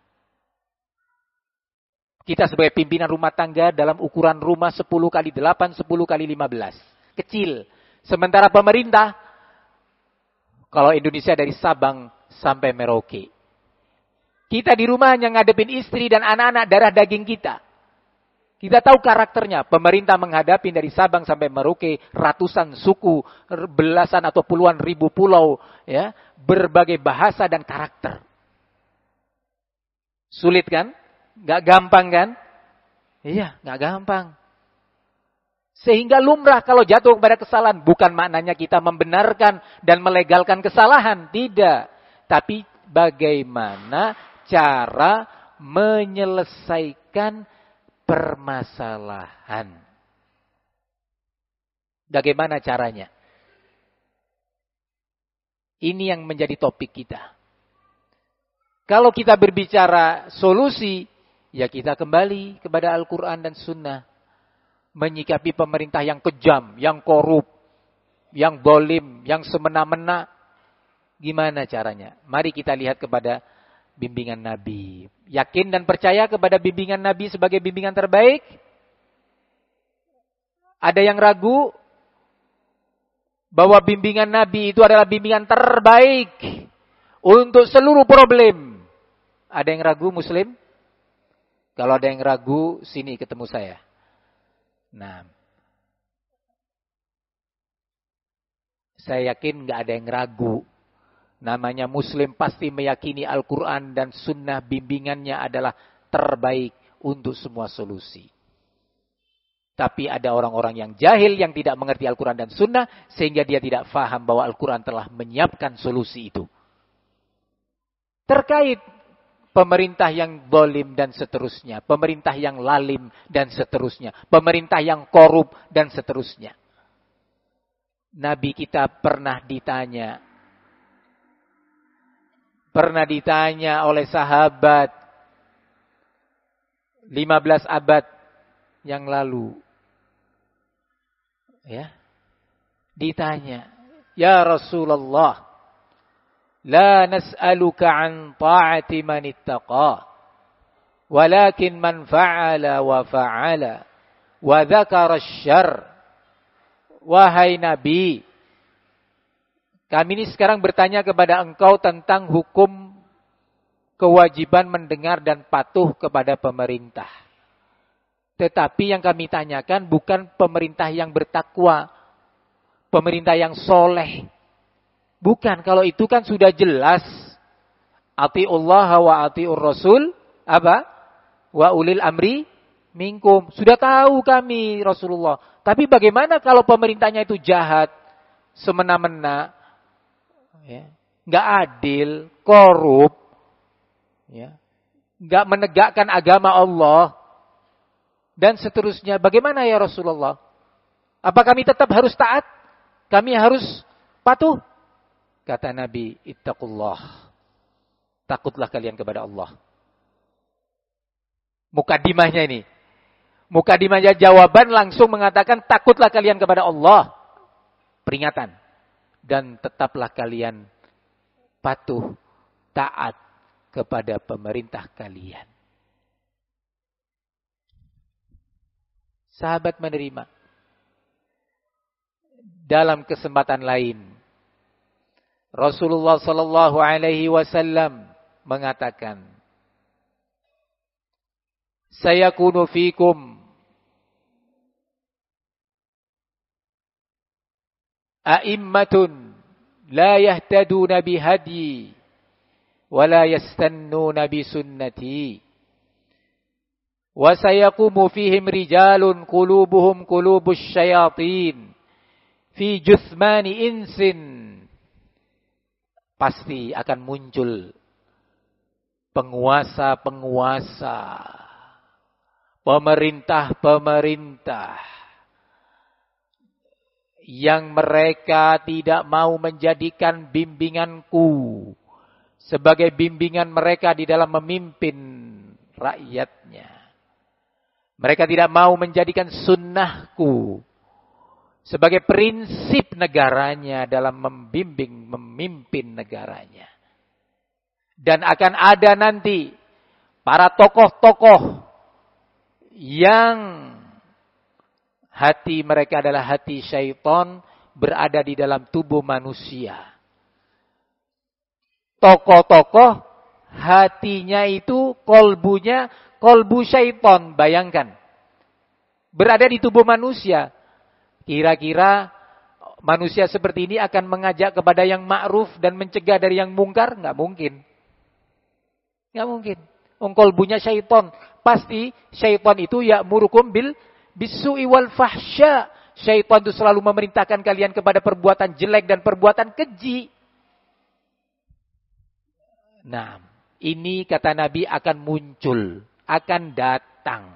Kita sebagai pimpinan rumah tangga dalam ukuran rumah sepuluh kali delapan, sepuluh kali lima belas. Kecil. Sementara pemerintah, kalau Indonesia dari Sabang sampai Merauke. Kita di rumah hanya ngadepin istri dan anak-anak darah daging kita. Kita tahu karakternya. Pemerintah menghadapi dari Sabang sampai Merauke ratusan suku, belasan atau puluhan ribu pulau, ya, berbagai bahasa dan karakter. Sulit kan? Gak gampang kan? Iya, gak gampang. Sehingga lumrah kalau jatuh kepada kesalahan. Bukan maknanya kita membenarkan dan melegalkan kesalahan. Tidak. Tapi bagaimana cara menyelesaikan permasalahan. Bagaimana caranya? Ini yang menjadi topik kita. Kalau kita berbicara solusi, ya kita kembali kepada Al-Quran dan Sunnah. Menyikapi pemerintah yang kejam, yang korup, yang zalim, yang semena-mena. Gimana caranya? Mari kita lihat kepada bimbingan Nabi. Yakin dan percaya kepada bimbingan Nabi sebagai bimbingan terbaik? Ada yang ragu bahwa bimbingan Nabi itu adalah bimbingan terbaik untuk seluruh problem? Ada yang ragu Muslim? Kalau ada yang ragu, sini ketemu saya. Nah, saya yakin nggak ada yang ragu. Namanya Muslim pasti meyakini Al-Quran dan Sunnah bimbingannya adalah terbaik untuk semua solusi. Tapi ada orang-orang yang jahil yang tidak mengerti Al-Quran dan Sunnah sehingga dia tidak faham bahwa Al-Quran telah menyiapkan solusi itu. Terkait pemerintah yang zalim dan seterusnya, pemerintah yang lalim dan seterusnya, pemerintah yang korup dan seterusnya. Nabi kita pernah ditanya, Pernah ditanya oleh sahabat lima belas abad yang lalu. Ya. Ditanya, "Ya Rasulullah, la nas'aluka an ta'ati man ittaqa, walakin man fa'ala wa fa'ala wa dzakara asy-syarr." Wahai Nabi, kami ini sekarang bertanya kepada engkau tentang hukum kewajiban mendengar dan patuh kepada pemerintah. Tetapi yang kami tanyakan bukan pemerintah yang bertakwa, pemerintah yang soleh. Bukan, kalau itu kan sudah jelas. Atiullah wa atiur rasul, apa? Wa ulil amri minkum. Sudah tahu kami Rasulullah. Tapi bagaimana kalau pemerintahnya itu jahat, semena-mena, ya, nggak adil, korup, ya, nggak menegakkan agama Allah, dan seterusnya. Bagaimana ya Rasulullah? Apa kami tetap harus taat? Kami harus patuh? Kata Nabi, ittaqullah. Takutlah kalian kepada Allah. Mukadimahnya ini. Mukadimahnya jawaban langsung mengatakan takutlah kalian kepada Allah. Peringatan. Dan tetaplah kalian patuh, taat kepada pemerintah kalian. Sahabat menerima. dalam kesempatan lain, Rasulullah sallallahu alaihi wasallam mengatakan, sayakunu fikum a'immatun la yahtaduna bihadyi wa la yastannuna bisunnati wa sayaqumu fihim rijalun qulubuhum qulubus syayatin fi juthmani insin. Pasti akan muncul penguasa-penguasa, pemerintah-pemerintah yang mereka tidak mau menjadikan bimbinganku sebagai bimbingan mereka di dalam memimpin rakyatnya. Mereka tidak mau menjadikan sunnahku sebagai prinsip negaranya dalam membimbing, memimpin negaranya. Dan akan ada nanti para tokoh-tokoh yang hati mereka adalah hati syaitan berada di dalam tubuh manusia. Tokoh-tokoh hatinya itu kolbunya kolbu syaitan, bayangkan. Berada di tubuh manusia. Kira-kira manusia seperti ini akan mengajak kepada yang ma'ruf dan mencegah dari yang mungkar? Enggak mungkin. Enggak mungkin. Wong kolbunya syaitan. Pasti syaitan itu ya'murukum bil bisu'i wal fahsya. Syaitan itu selalu memerintahkan kalian kepada perbuatan jelek dan perbuatan keji. Nah, ini kata Nabi akan muncul, akan datang.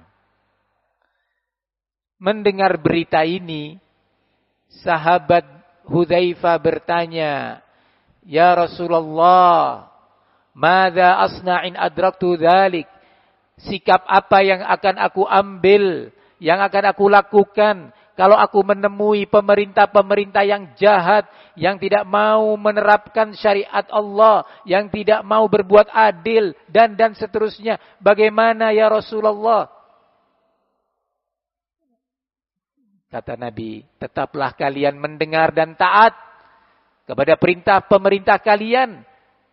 Mendengar berita ini, sahabat Hudzaifah bertanya, "Ya Rasulullah, madza asna'in adraktu dzalik?" Sikap apa yang akan aku ambil, yang akan aku lakukan kalau aku menemui pemerintah-pemerintah yang jahat, yang tidak mau menerapkan syariat Allah, yang tidak mau berbuat adil, dan dan seterusnya. Bagaimana ya Rasulullah? Kata Nabi, tetaplah kalian mendengar dan taat kepada perintah pemerintah kalian.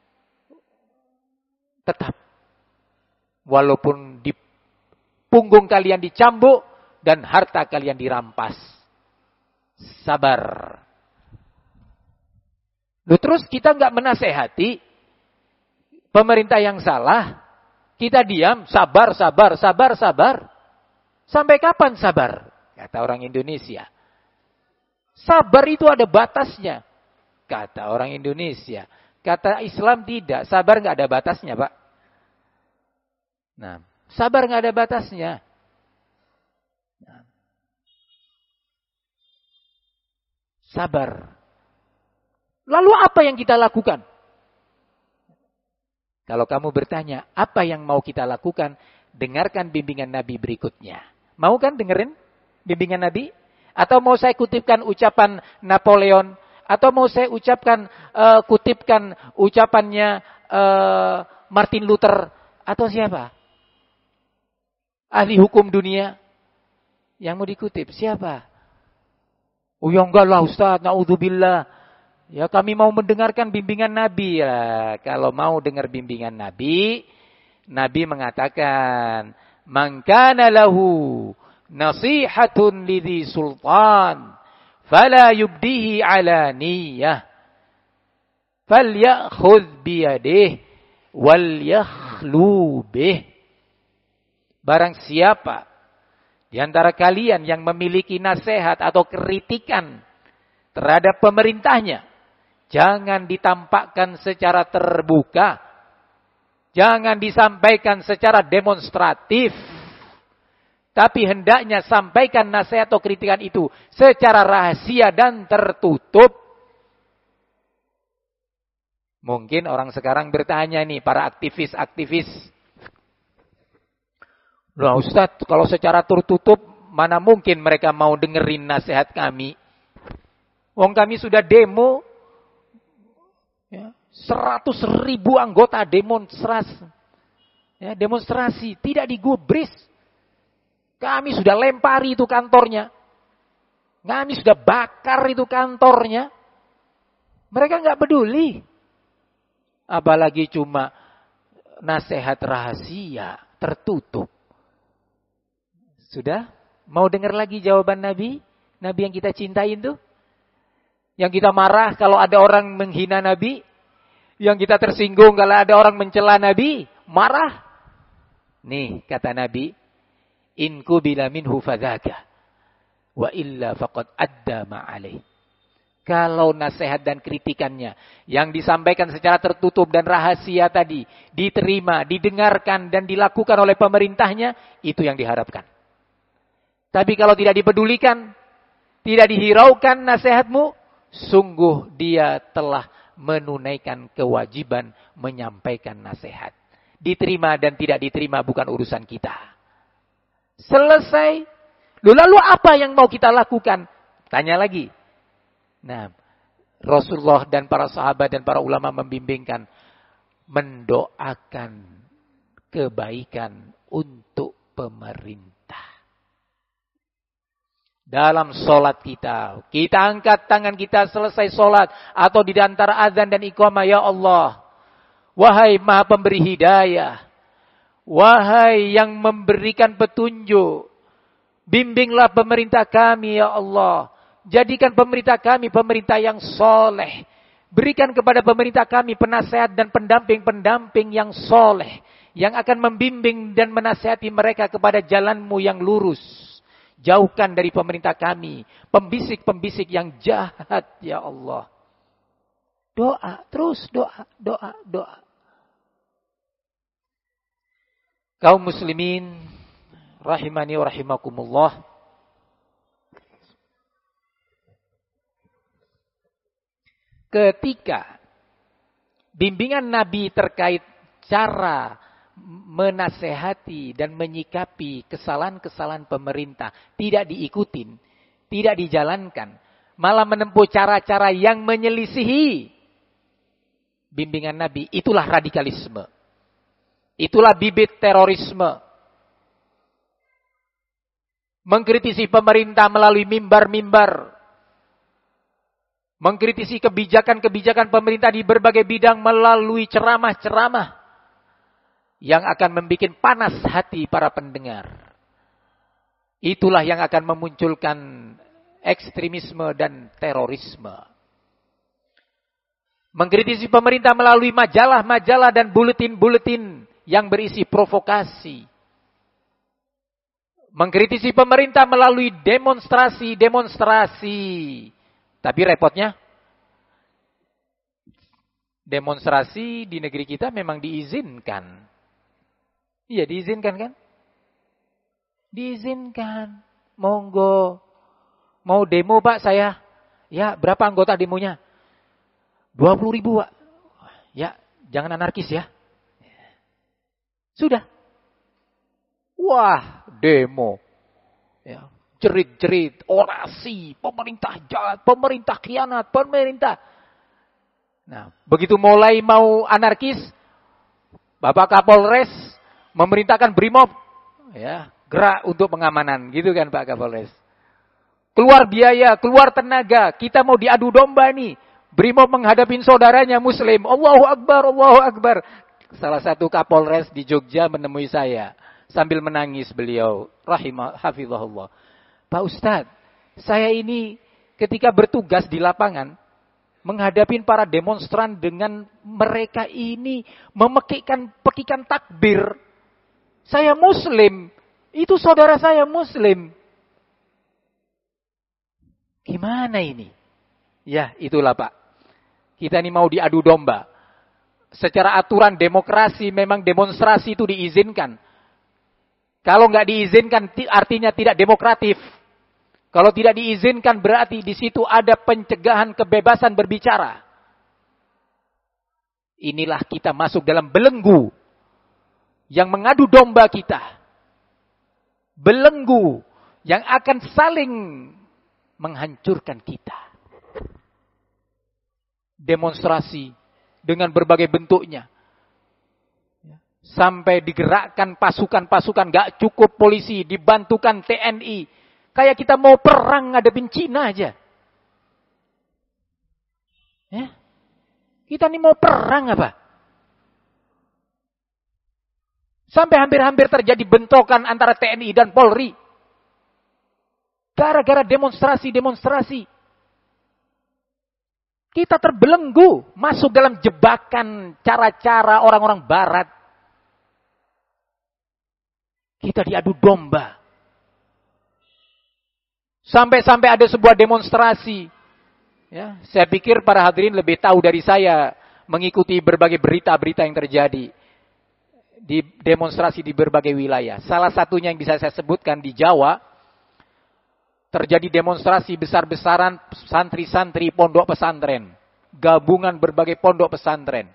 Tetap. Walaupun di punggung kalian dicambuk dan harta kalian dirampas. Sabar. Loh, terus kita enggak menasehati pemerintah yang salah. Kita diam, sabar, sabar, sabar, sabar. Sampai kapan sabar? Kata orang Indonesia. Sabar itu ada batasnya. Kata orang Indonesia. Kata Islam tidak. Sabar enggak ada batasnya, Pak. Nah, sabar enggak ada batasnya. Nah. Sabar. Lalu apa yang kita lakukan? Kalau kamu bertanya, apa yang mau kita lakukan? Dengarkan bimbingan Nabi berikutnya. Mau kan dengerin bimbingan Nabi? Atau mau saya kutipkan ucapan Napoleon? Atau mau saya ucapkan, uh, kutipkan ucapannya uh, Martin Luther? Atau siapa? Ahli hukum dunia? Yang mau dikutip, siapa? Oh ya enggak lah Ustaz, na'udzubillah. Ya kami mau mendengarkan bimbingan Nabi. Ya, kalau mau dengar bimbingan Nabi, Nabi mengatakan, "Man kana lahu nasihatun lidhi sultan, fala yubdihi alaniyah, falyakhudh biyadih, wal yakhlu bih." Barang siapa di antara kalian yang memiliki nasihat atau kritikan terhadap pemerintahnya, jangan ditampakkan secara terbuka. Jangan disampaikan secara demonstratif. Tapi hendaknya sampaikan nasihat atau kritikan itu secara rahasia dan tertutup. Mungkin orang sekarang bertanya nih, para aktivis-aktivis. Loh Ustaz, kalau secara tertutup, mana mungkin mereka mau dengerin nasihat kami? Wong kami sudah demo, ya, seratus ribu anggota demonstrasi, ya, demonstrasi tidak digubris. Kami sudah lempari itu kantornya, Kami sudah bakar itu kantornya. Mereka nggak peduli. Apalagi cuma nasihat rahasia, tertutup. Sudah? Mau dengar lagi jawaban Nabi? Nabi yang kita cintai itu? Yang kita marah kalau ada orang menghina Nabi? Yang kita tersinggung kalau ada orang mencela Nabi? Marah? Nih kata Nabi, in qubila minhu fadzaka wa illa faqad adda ma alaih. Kalau nasihat dan kritikannya yang disampaikan secara tertutup dan rahasia tadi diterima, didengarkan dan dilakukan oleh pemerintahnya, itu yang diharapkan. Tapi kalau tidak dipedulikan, tidak dihiraukan nasihatmu, sungguh dia telah menunaikan kewajiban menyampaikan nasihat. Diterima dan tidak diterima bukan urusan kita. Selesai. Lalu apa yang mau kita lakukan? Tanya lagi. Nah, Rasulullah dan para sahabat dan para ulama membimbingkan mendoakan kebaikan untuk pemerintah. Dalam sholat kita, kita angkat tangan kita selesai sholat atau di antara azan dan iqamah, ya Allah, wahai Maha Pemberi hidayah, wahai yang memberikan petunjuk, bimbinglah pemerintah kami, ya Allah. Jadikan pemerintah kami pemerintah yang soleh. Berikan kepada pemerintah kami penasehat dan pendamping-pendamping yang soleh. Yang akan membimbing dan menasehati mereka kepada jalanmu yang lurus. Jauhkan dari pemerintah kami pembisik-pembisik yang jahat, ya Allah. Doa, terus doa, doa, doa. Kaum muslimin, rahimani wa rahimakumullah. Ketika bimbingan Nabi terkait cara menasehati dan menyikapi kesalahan-kesalahan pemerintah tidak diikutin, tidak dijalankan, malah menempuh cara-cara yang menyelisihi bimbingan Nabi, itulah radikalisme. Itulah bibit terorisme. Mengkritisi pemerintah melalui mimbar-mimbar. Mengkritisi kebijakan-kebijakan pemerintah di berbagai bidang melalui ceramah-ceramah yang akan membuat panas hati para pendengar. Itulah yang akan memunculkan ekstremisme dan terorisme. Mengkritisi pemerintah melalui majalah-majalah dan buletin-buletin yang berisi provokasi. Mengkritisi pemerintah melalui demonstrasi-demonstrasi. Tapi repotnya, demonstrasi di negeri kita memang diizinkan. Iya, diizinkan kan? Diizinkan. Monggo. Mau demo Pak saya? Ya, berapa anggota demonya? dua puluh ribu Pak. Ya, jangan anarkis ya. Sudah. Wah, demo. Ya. Jerit-jerit, orasi, pemerintah jahat, pemerintah khianat, pemerintah. Nah, begitu mulai mau anarkis, Bapak Kapolres memerintahkan Brimob, ya, gerak untuk pengamanan, gitu kan Pak Kapolres. Keluar biaya, keluar tenaga, kita mau diadu domba nih. Brimob menghadapi saudaranya Muslim, Allahu Akbar, Allahu Akbar. Salah satu Kapolres di Jogja menemui saya sambil menangis beliau, rahimah hafizahullah. Pak Ustadz, saya ini ketika bertugas di lapangan, menghadapi para demonstran dengan mereka ini memekikkan pekikan takbir. Saya Muslim, itu saudara saya Muslim. Gimana ini? Ya, itulah Pak. Kita ini mau diadu domba. Secara aturan demokrasi memang demonstrasi itu diizinkan. Kalau nggak diizinkan artinya tidak demokratif. Kalau tidak diizinkan berarti di situ ada pencegahan kebebasan berbicara. Inilah kita masuk dalam belenggu yang mengadu domba kita. Belenggu yang akan saling menghancurkan kita. Demonstrasi dengan berbagai bentuknya. Sampai digerakkan pasukan-pasukan, gak cukup polisi, dibantukan T N I. Kayak kita mau perang ngadepin Cina aja. Ya? Kita nih mau perang apa? Sampai hampir-hampir terjadi bentrokan antara T N I dan Polri. Gara-gara demonstrasi-demonstrasi. Kita terbelenggu masuk dalam jebakan cara-cara orang-orang barat. Kita diadu domba. Sampai-sampai ada sebuah demonstrasi. Ya, saya pikir para hadirin lebih tahu dari saya mengikuti berbagai berita-berita yang terjadi di demonstrasi di berbagai wilayah. Salah satunya yang bisa saya sebutkan di Jawa, terjadi demonstrasi besar-besaran santri-santri pondok pesantren, gabungan berbagai pondok pesantren.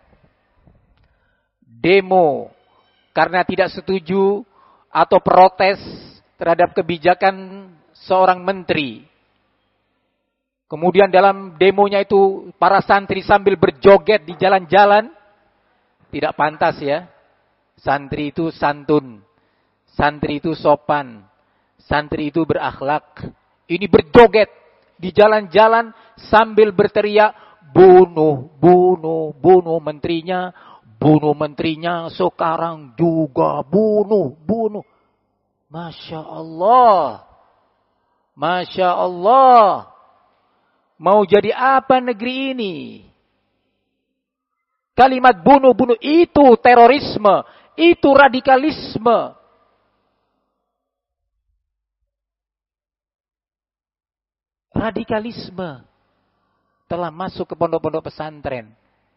Demo karena tidak setuju atau protes terhadap kebijakan seorang menteri. Kemudian dalam demonya itu para santri sambil berjoget di jalan-jalan. Tidak pantas ya. Santri itu santun. Santri itu sopan. Santri itu berakhlak. Ini berjoget di jalan-jalan sambil berteriak, bunuh, bunuh, bunuh menterinya, bunuh menterinya, sekarang juga bunuh, bunuh. Masya Allah. Masya Allah. Mau jadi apa negeri ini? Kalimat bunuh-bunuh itu terorisme, itu radikalisme. Radikalisme telah masuk ke pondok-pondok pesantren.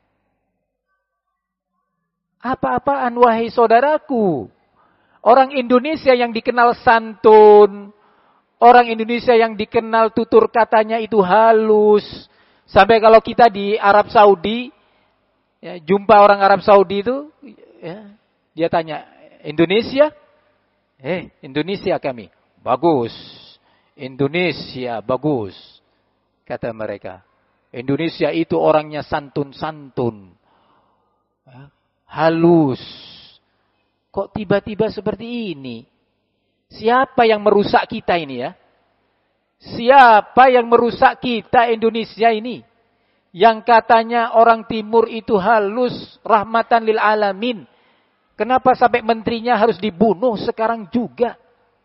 Apa-apaan wahai saudaraku? Orang Indonesia yang dikenal santun, orang Indonesia yang dikenal tutur katanya itu halus. Sampai kalau kita di Arab Saudi, ya, jumpa orang Arab Saudi itu, ya, dia tanya, Indonesia? Eh, Indonesia kami. Bagus. Indonesia bagus. Kata mereka. Indonesia itu orangnya santun-santun. Ya, halus. Kok tiba-tiba seperti ini? Siapa yang merusak kita ini ya? Siapa yang merusak kita Indonesia ini? Yang katanya orang timur itu halus, rahmatan lil alamin. Kenapa sampai menterinya harus dibunuh sekarang juga?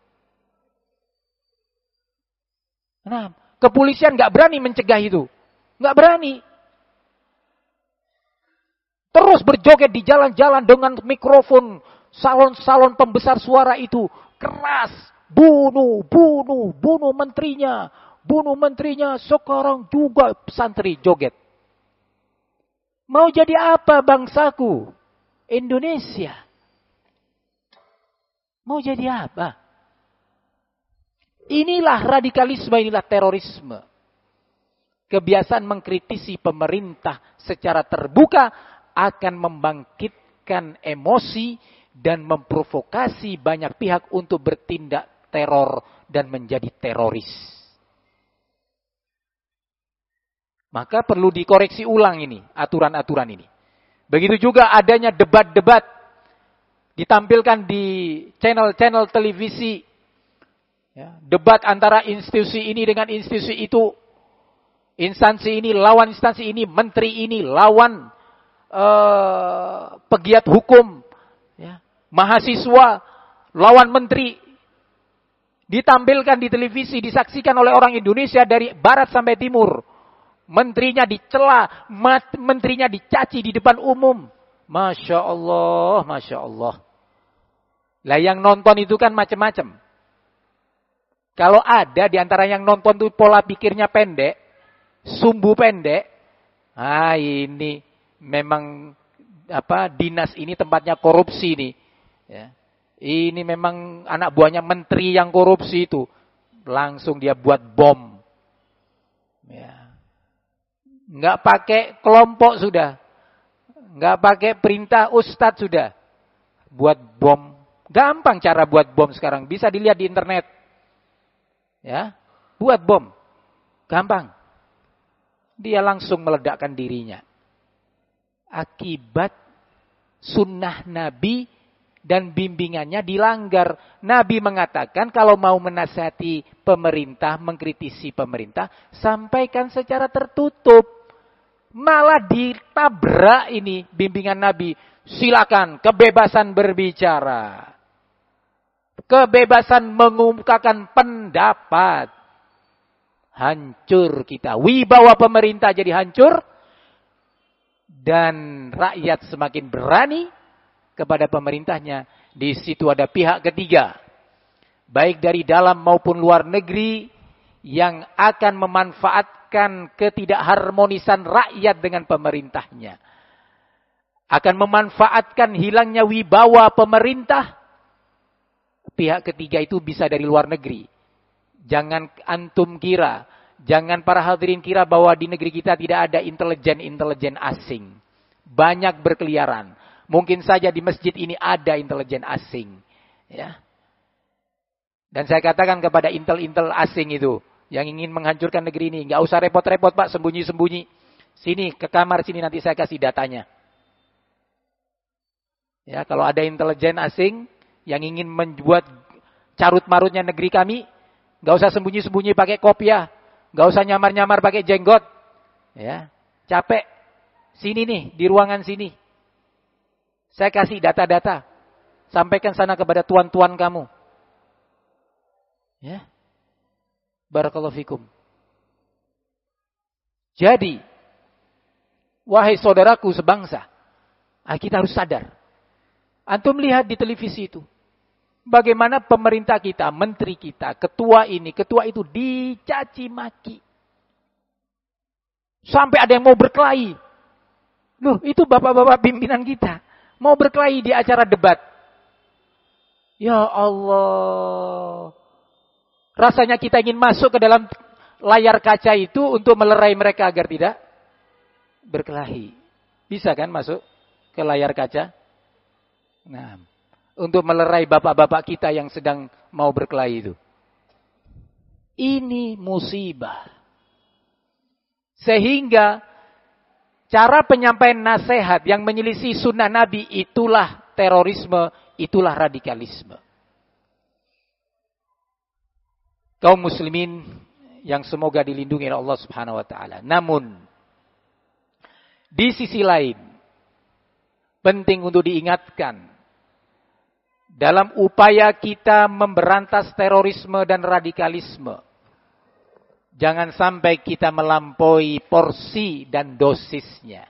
Nah, kepolisian gak berani mencegah itu. Gak berani. Terus berjoget di jalan-jalan dengan mikrofon. Salon-salon pembesar suara itu keras, bunuh, bunuh, bunuh menterinya, bunuh menterinya, sekarang juga santri joget. Mau jadi apa bangsaku? Indonesia. Mau jadi apa? Inilah radikalisme, inilah terorisme. Kebiasaan mengkritisi pemerintah secara terbuka akan membangkitkan emosi dan memprovokasi banyak pihak untuk bertindak teror dan menjadi teroris. Maka perlu dikoreksi ulang ini, aturan-aturan ini. Begitu juga adanya debat-debat ditampilkan di channel-channel televisi. Ya, debat antara institusi ini dengan institusi itu. Instansi ini lawan instansi ini, menteri ini lawan uh, pegiat hukum. Ya, mahasiswa lawan menteri, ditampilkan di televisi, disaksikan oleh orang Indonesia dari barat sampai timur. Menterinya dicela, menterinya dicaci di depan umum. Masya Allah, Masya Allah. Lah yang nonton itu kan macam-macam. Kalau ada di antara yang nonton itu pola pikirnya pendek, sumbu pendek, ah ini memang apa dinas ini tempatnya korupsi nih. Ya. Ini memang anak buahnya menteri yang korupsi itu. Langsung dia buat bom. Ya. Nggak pakai kelompok sudah. Nggak pakai perintah ustadz sudah. Buat bom. Gampang cara buat bom sekarang. Bisa dilihat di internet. Ya, buat bom. Gampang. Dia langsung meledakkan dirinya. Akibat sunnah Nabi dan bimbingannya dilanggar. Nabi mengatakan kalau mau menasihati pemerintah, mengkritisi pemerintah, sampaikan secara tertutup. Malah ditabrak ini bimbingan Nabi. Silakan kebebasan berbicara. Kebebasan mengungkapkan pendapat. Hancur kita. Wibawa pemerintah jadi hancur. Dan rakyat semakin berani kepada pemerintahnya. Di situ ada pihak ketiga, baik dari dalam maupun luar negeri, yang akan memanfaatkan ketidakharmonisan rakyat dengan pemerintahnya. Akan memanfaatkan hilangnya wibawa pemerintah. Pihak ketiga itu bisa dari luar negeri. Jangan antum kira, jangan para hadirin kira bahwa di negeri kita tidak ada intelijen-intelijen asing. Banyak berkeliaran. Mungkin saja di masjid ini ada intelijen asing. Ya. Dan saya katakan kepada intel-intel asing itu, yang ingin menghancurkan negeri ini, nggak usah repot-repot Pak, sembunyi-sembunyi. Sini, ke kamar sini, nanti saya kasih datanya. Ya, kalau ada intelijen asing yang ingin membuat carut-marutnya negeri kami, nggak usah sembunyi-sembunyi pakai kopiah, nggak usah nyamar-nyamar pakai jenggot. Ya, capek. Sini nih, di ruangan sini. Saya kasih data-data. Sampaikan sana kepada tuan-tuan kamu. Ya. Barakallahu fikum. Jadi, wahai saudaraku sebangsa, kita harus sadar. Antum lihat di televisi itu. Bagaimana pemerintah kita, menteri kita, ketua ini, ketua itu dicaci maki. Sampai ada yang mau berkelahi. Loh, itu bapak-bapak pimpinan kita. Mau berkelahi di acara debat. Ya Allah. Rasanya kita ingin masuk ke dalam layar kaca itu untuk melerai mereka agar tidak berkelahi. Bisa kan masuk ke layar kaca? Nah, untuk melerai bapak-bapak kita yang sedang mau berkelahi itu. Ini musibah. Sehingga cara penyampaian nasihat yang menyelisih sunnah Nabi, itulah terorisme, itulah radikalisme. Kaum muslimin yang semoga dilindungi oleh Allah Subhanahu wa taala. Namun di sisi lain penting untuk diingatkan, dalam upaya kita memberantas terorisme dan radikalisme, jangan sampai kita melampaui porsi dan dosisnya.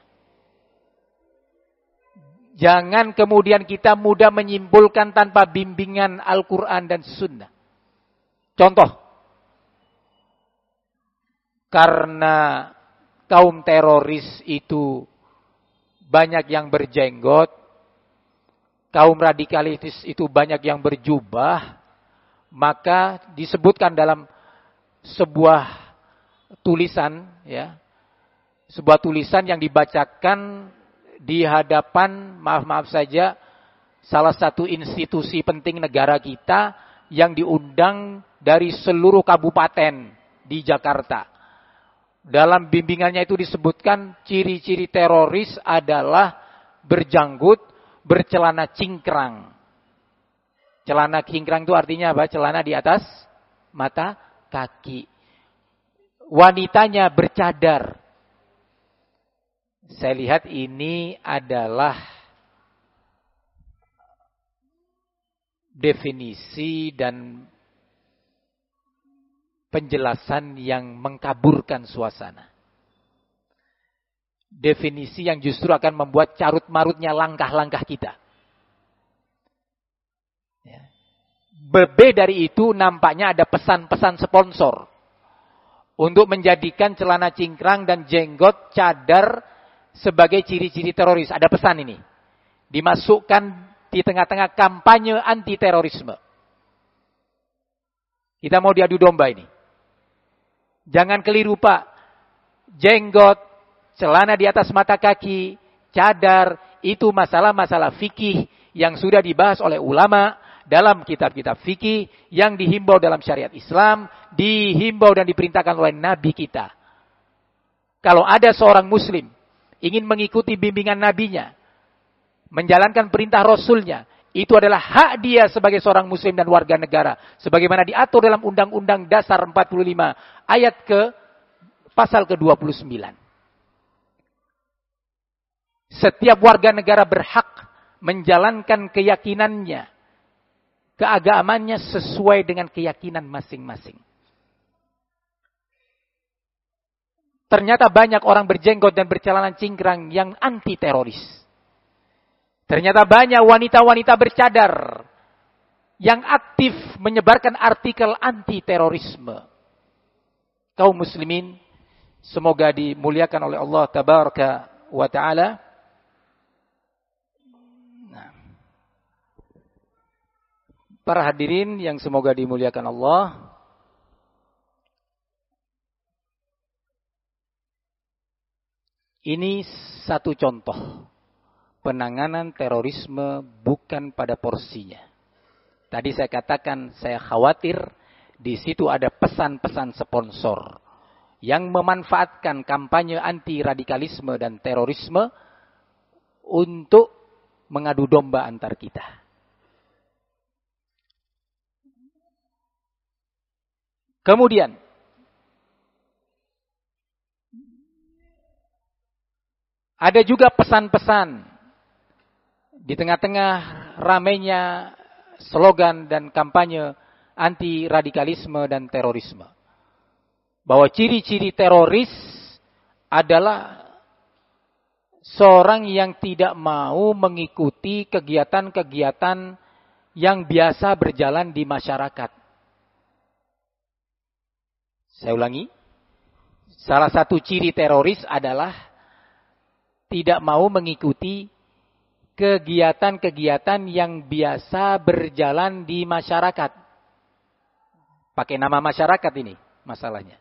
Jangan kemudian kita mudah menyimpulkan tanpa bimbingan Al-Quran dan Sunnah. Contoh, karena kaum teroris itu banyak yang berjenggot, kaum radikalis itu banyak yang berjubah, maka disebutkan dalam sebuah tulisan, ya, sebuah tulisan yang dibacakan di hadapan, maaf-maaf saja, salah satu institusi penting negara kita yang diundang dari seluruh kabupaten di Jakarta. Dalam bimbingannya itu disebutkan ciri-ciri teroris adalah berjanggut, bercelana cingkrang. Celana cingkrang itu artinya apa? Celana di atas mata kaki. Wanitanya bercadar. Saya lihat ini adalah definisi dan penjelasan yang mengkaburkan suasana. Definisi yang justru akan membuat carut-marutnya langkah-langkah kita. Lebih dari itu, nampaknya ada pesan-pesan sponsor untuk menjadikan celana cingkrang dan jenggot, cadar sebagai ciri-ciri teroris. Ada pesan ini. Dimasukkan di tengah-tengah kampanye anti terorisme. Kita mau diadu domba ini. Jangan keliru Pak. Jenggot, celana di atas mata kaki, cadar, itu masalah-masalah fikih yang sudah dibahas oleh ulama dalam kitab-kitab fikih yang dihimbau dalam syariat Islam, dihimbau dan diperintahkan oleh Nabi kita. Kalau ada seorang muslim ingin mengikuti bimbingan nabinya, menjalankan perintah rasulnya, Itu adalah hak dia sebagai seorang muslim dan warga negara. Sebagaimana diatur dalam Undang-Undang Dasar empat puluh lima ayat ke pasal ke dua puluh sembilan. Setiap warga negara berhak menjalankan keyakinannya, keagamaannya sesuai dengan keyakinan masing-masing. Ternyata banyak orang berjenggot dan bercelana cingkrang yang anti teroris. Ternyata banyak wanita-wanita bercadar yang aktif menyebarkan artikel anti terorisme. Kaum muslimin, semoga dimuliakan oleh Allah Tabaraka wa Ta'ala. Nah, para hadirin yang semoga dimuliakan Allah, ini satu contoh penanganan terorisme bukan pada porsinya. Tadi saya katakan saya khawatir di situ ada pesan-pesan sponsor yang memanfaatkan kampanye anti radikalisme dan terorisme untuk mengadu domba antar kita. Kemudian ada juga pesan-pesan di tengah-tengah ramainya slogan dan kampanye anti radikalisme dan terorisme, bahwa ciri-ciri teroris adalah seorang yang tidak mau mengikuti kegiatan-kegiatan yang biasa berjalan di masyarakat. Saya ulangi, salah satu ciri teroris adalah tidak mau mengikuti kegiatan-kegiatan yang biasa berjalan di masyarakat. Pakai nama masyarakat ini masalahnya.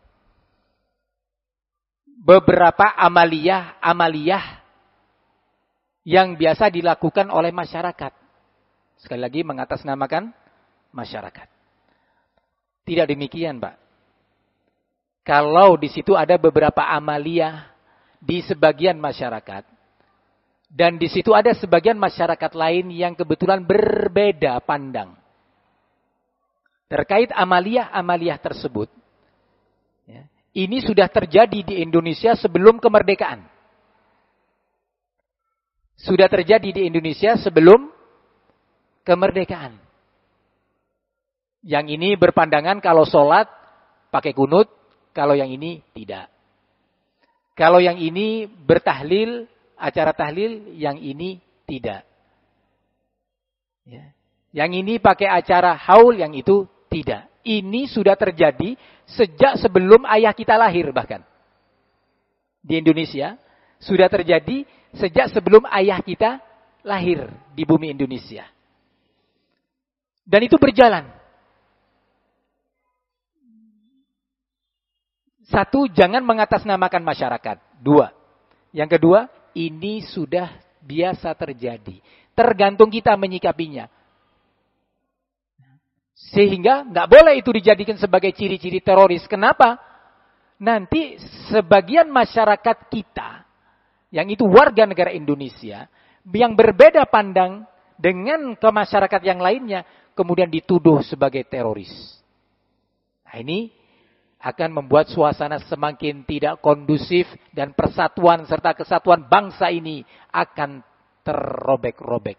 Beberapa amaliyah-amaliyah yang biasa dilakukan oleh masyarakat. Sekali lagi mengatasnamakan masyarakat. Tidak demikian, Pak. Kalau di situ ada beberapa amaliyah di sebagian masyarakat, dan di situ ada sebagian masyarakat lain yang kebetulan berbeda pandang terkait amaliyah-amaliyah tersebut. Ya, ini sudah terjadi di Indonesia sebelum kemerdekaan. Sudah terjadi di Indonesia sebelum kemerdekaan. Yang ini berpandangan kalau sholat pakai kunut, kalau yang ini tidak. Kalau yang ini bertahlil, acara tahlil, yang ini tidak. Ya. Yang ini pakai acara haul, yang itu tidak. Ini sudah terjadi sejak sebelum ayah kita lahir bahkan. Di Indonesia, sudah terjadi sejak sebelum ayah kita lahir di bumi Indonesia. Dan itu berjalan. Satu, jangan mengatasnamakan masyarakat. Dua. Yang kedua, ini sudah biasa terjadi. Tergantung kita menyikapinya. Sehingga nggak boleh itu dijadikan sebagai ciri-ciri teroris. Kenapa? Nanti sebagian masyarakat kita, yang itu warga negara Indonesia, yang berbeda pandang dengan ke masyarakat yang lainnya, kemudian dituduh sebagai teroris. Nah, ini akan membuat suasana semakin tidak kondusif dan persatuan serta kesatuan bangsa ini akan terrobek-robek.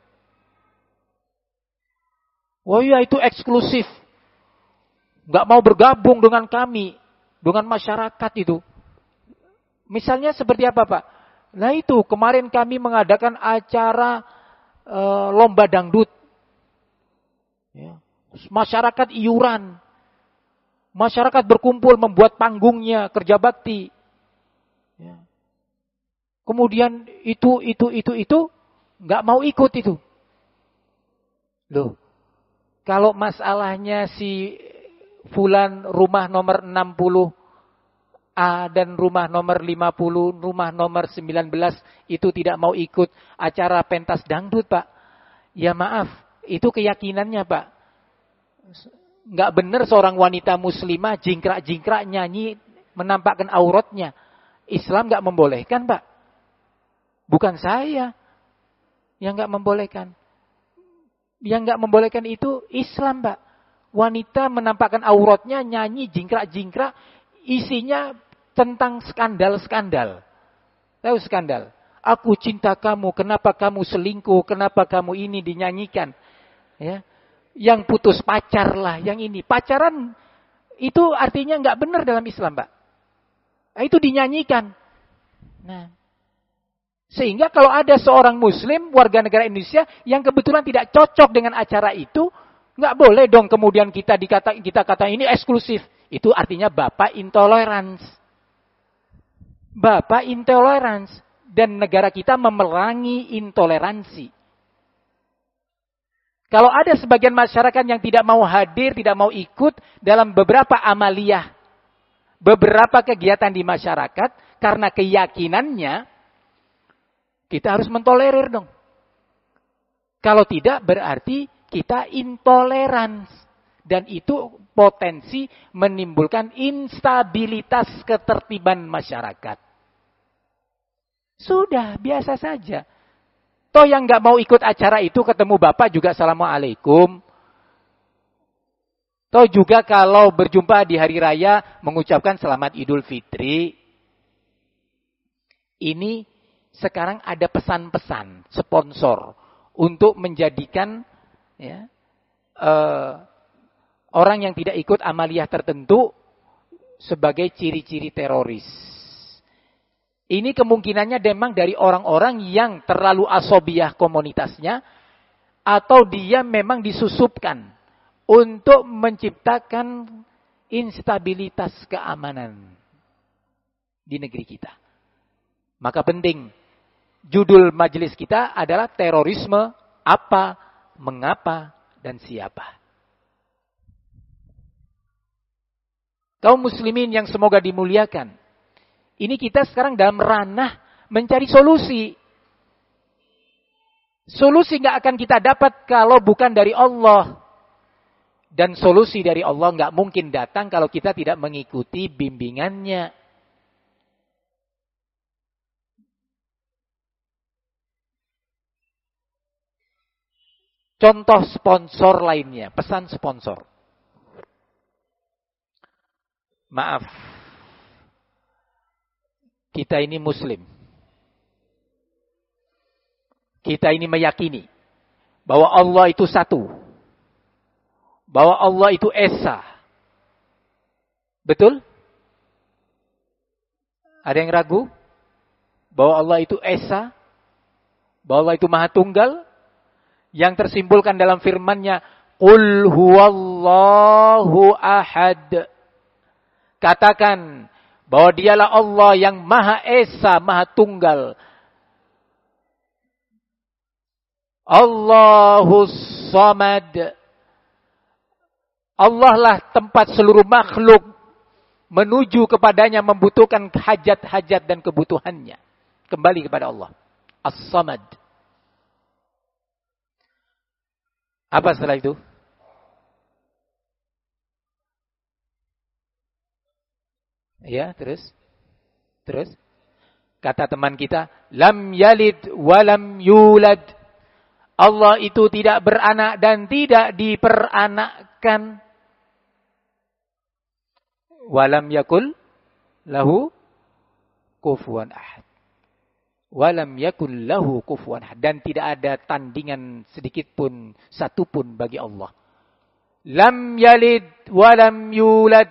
Wah ya itu eksklusif. Nggak mau bergabung dengan kami, dengan masyarakat itu. Misalnya seperti apa Pak? Nah itu kemarin kami mengadakan acara e, lomba dangdut. Ya. Masyarakat iuran. Masyarakat berkumpul membuat panggungnya, kerja bakti. Ya. Kemudian itu, itu, itu, itu, nggak mau ikut itu. Loh, kalau masalahnya si fulan rumah nomor enam puluh A dan rumah nomor lima puluh, rumah nomor sembilan belas itu tidak mau ikut acara pentas dangdut Pak. Ya maaf, itu keyakinannya Pak. Nggak benar seorang wanita muslimah jingkrak-jingkrak nyanyi menampakkan auratnya. Islam nggak membolehkan, Pak. Bukan saya yang nggak membolehkan. Yang nggak membolehkan itu Islam, Pak. Wanita menampakkan auratnya, nyanyi jingkrak-jingkrak, isinya tentang skandal-skandal. Tahu skandal? Aku cinta kamu, kenapa kamu selingkuh, kenapa kamu ini dinyanyikan. Ya. Yang putus pacar lah, yang ini. Pacaran itu artinya nggak benar dalam Islam, Pak. Nah, itu dinyanyikan. Nah, sehingga kalau ada seorang Muslim, warga negara Indonesia, yang kebetulan tidak cocok dengan acara itu, nggak boleh dong kemudian kita dikata kita kata ini eksklusif. Itu artinya Bapak intolerans. Bapak intolerans. Dan negara kita memerangi intoleransi. Kalau ada sebagian masyarakat yang tidak mau hadir, tidak mau ikut dalam beberapa amaliyah, beberapa kegiatan di masyarakat, karena keyakinannya, kita harus mentolerir dong. Kalau tidak berarti kita intoleran. Dan itu potensi menimbulkan instabilitas ketertiban masyarakat. Sudah, biasa saja. Toh yang nggak mau ikut acara itu ketemu Bapak juga Assalamualaikum. Toh juga kalau berjumpa di hari raya mengucapkan selamat Idul Fitri. Ini sekarang ada pesan-pesan sponsor untuk menjadikan ya, uh, orang yang tidak ikut amaliyah tertentu sebagai ciri-ciri teroris. Ini kemungkinannya memang dari orang-orang yang terlalu asobiyah komunitasnya, atau dia memang disusupkan untuk menciptakan instabilitas keamanan di negeri kita. Maka penting, judul majelis kita adalah terorisme, apa, mengapa, dan siapa. Kaum muslimin yang semoga dimuliakan, ini kita sekarang dalam ranah mencari solusi. Solusi nggak akan kita dapat kalau bukan dari Allah. Dan solusi dari Allah nggak mungkin datang kalau kita tidak mengikuti bimbingannya. Contoh sponsor lainnya, pesan sponsor. Maaf, kita ini Muslim. Kita ini meyakini bahwa Allah itu satu. Bahwa Allah itu Esa. Betul? Ada yang ragu? Bahwa Allah itu Esa? Bahwa Allah itu Maha Tunggal? Yang tersimbolkan dalam firman-Nya, Qul huwallahu ahad. Katakan bahwa dialah Allah yang Maha Esa, Maha Tunggal. Allahus Samad. Allah lah tempat seluruh makhluk menuju kepadanya membutuhkan hajat-hajat dan kebutuhannya. Kembali kepada Allah. As-Samad. Apa setelah itu? Ya, terus? Terus? Kata teman kita, lam yalid walam yulad. Allah itu tidak beranak dan tidak diperanakkan. Walam yakul lahu kufuwan ahad. Walam yakul lahu kufuwan ahad. Dan tidak ada tandingan sedikit pun, satu pun bagi Allah. Lam yalid walam yulad.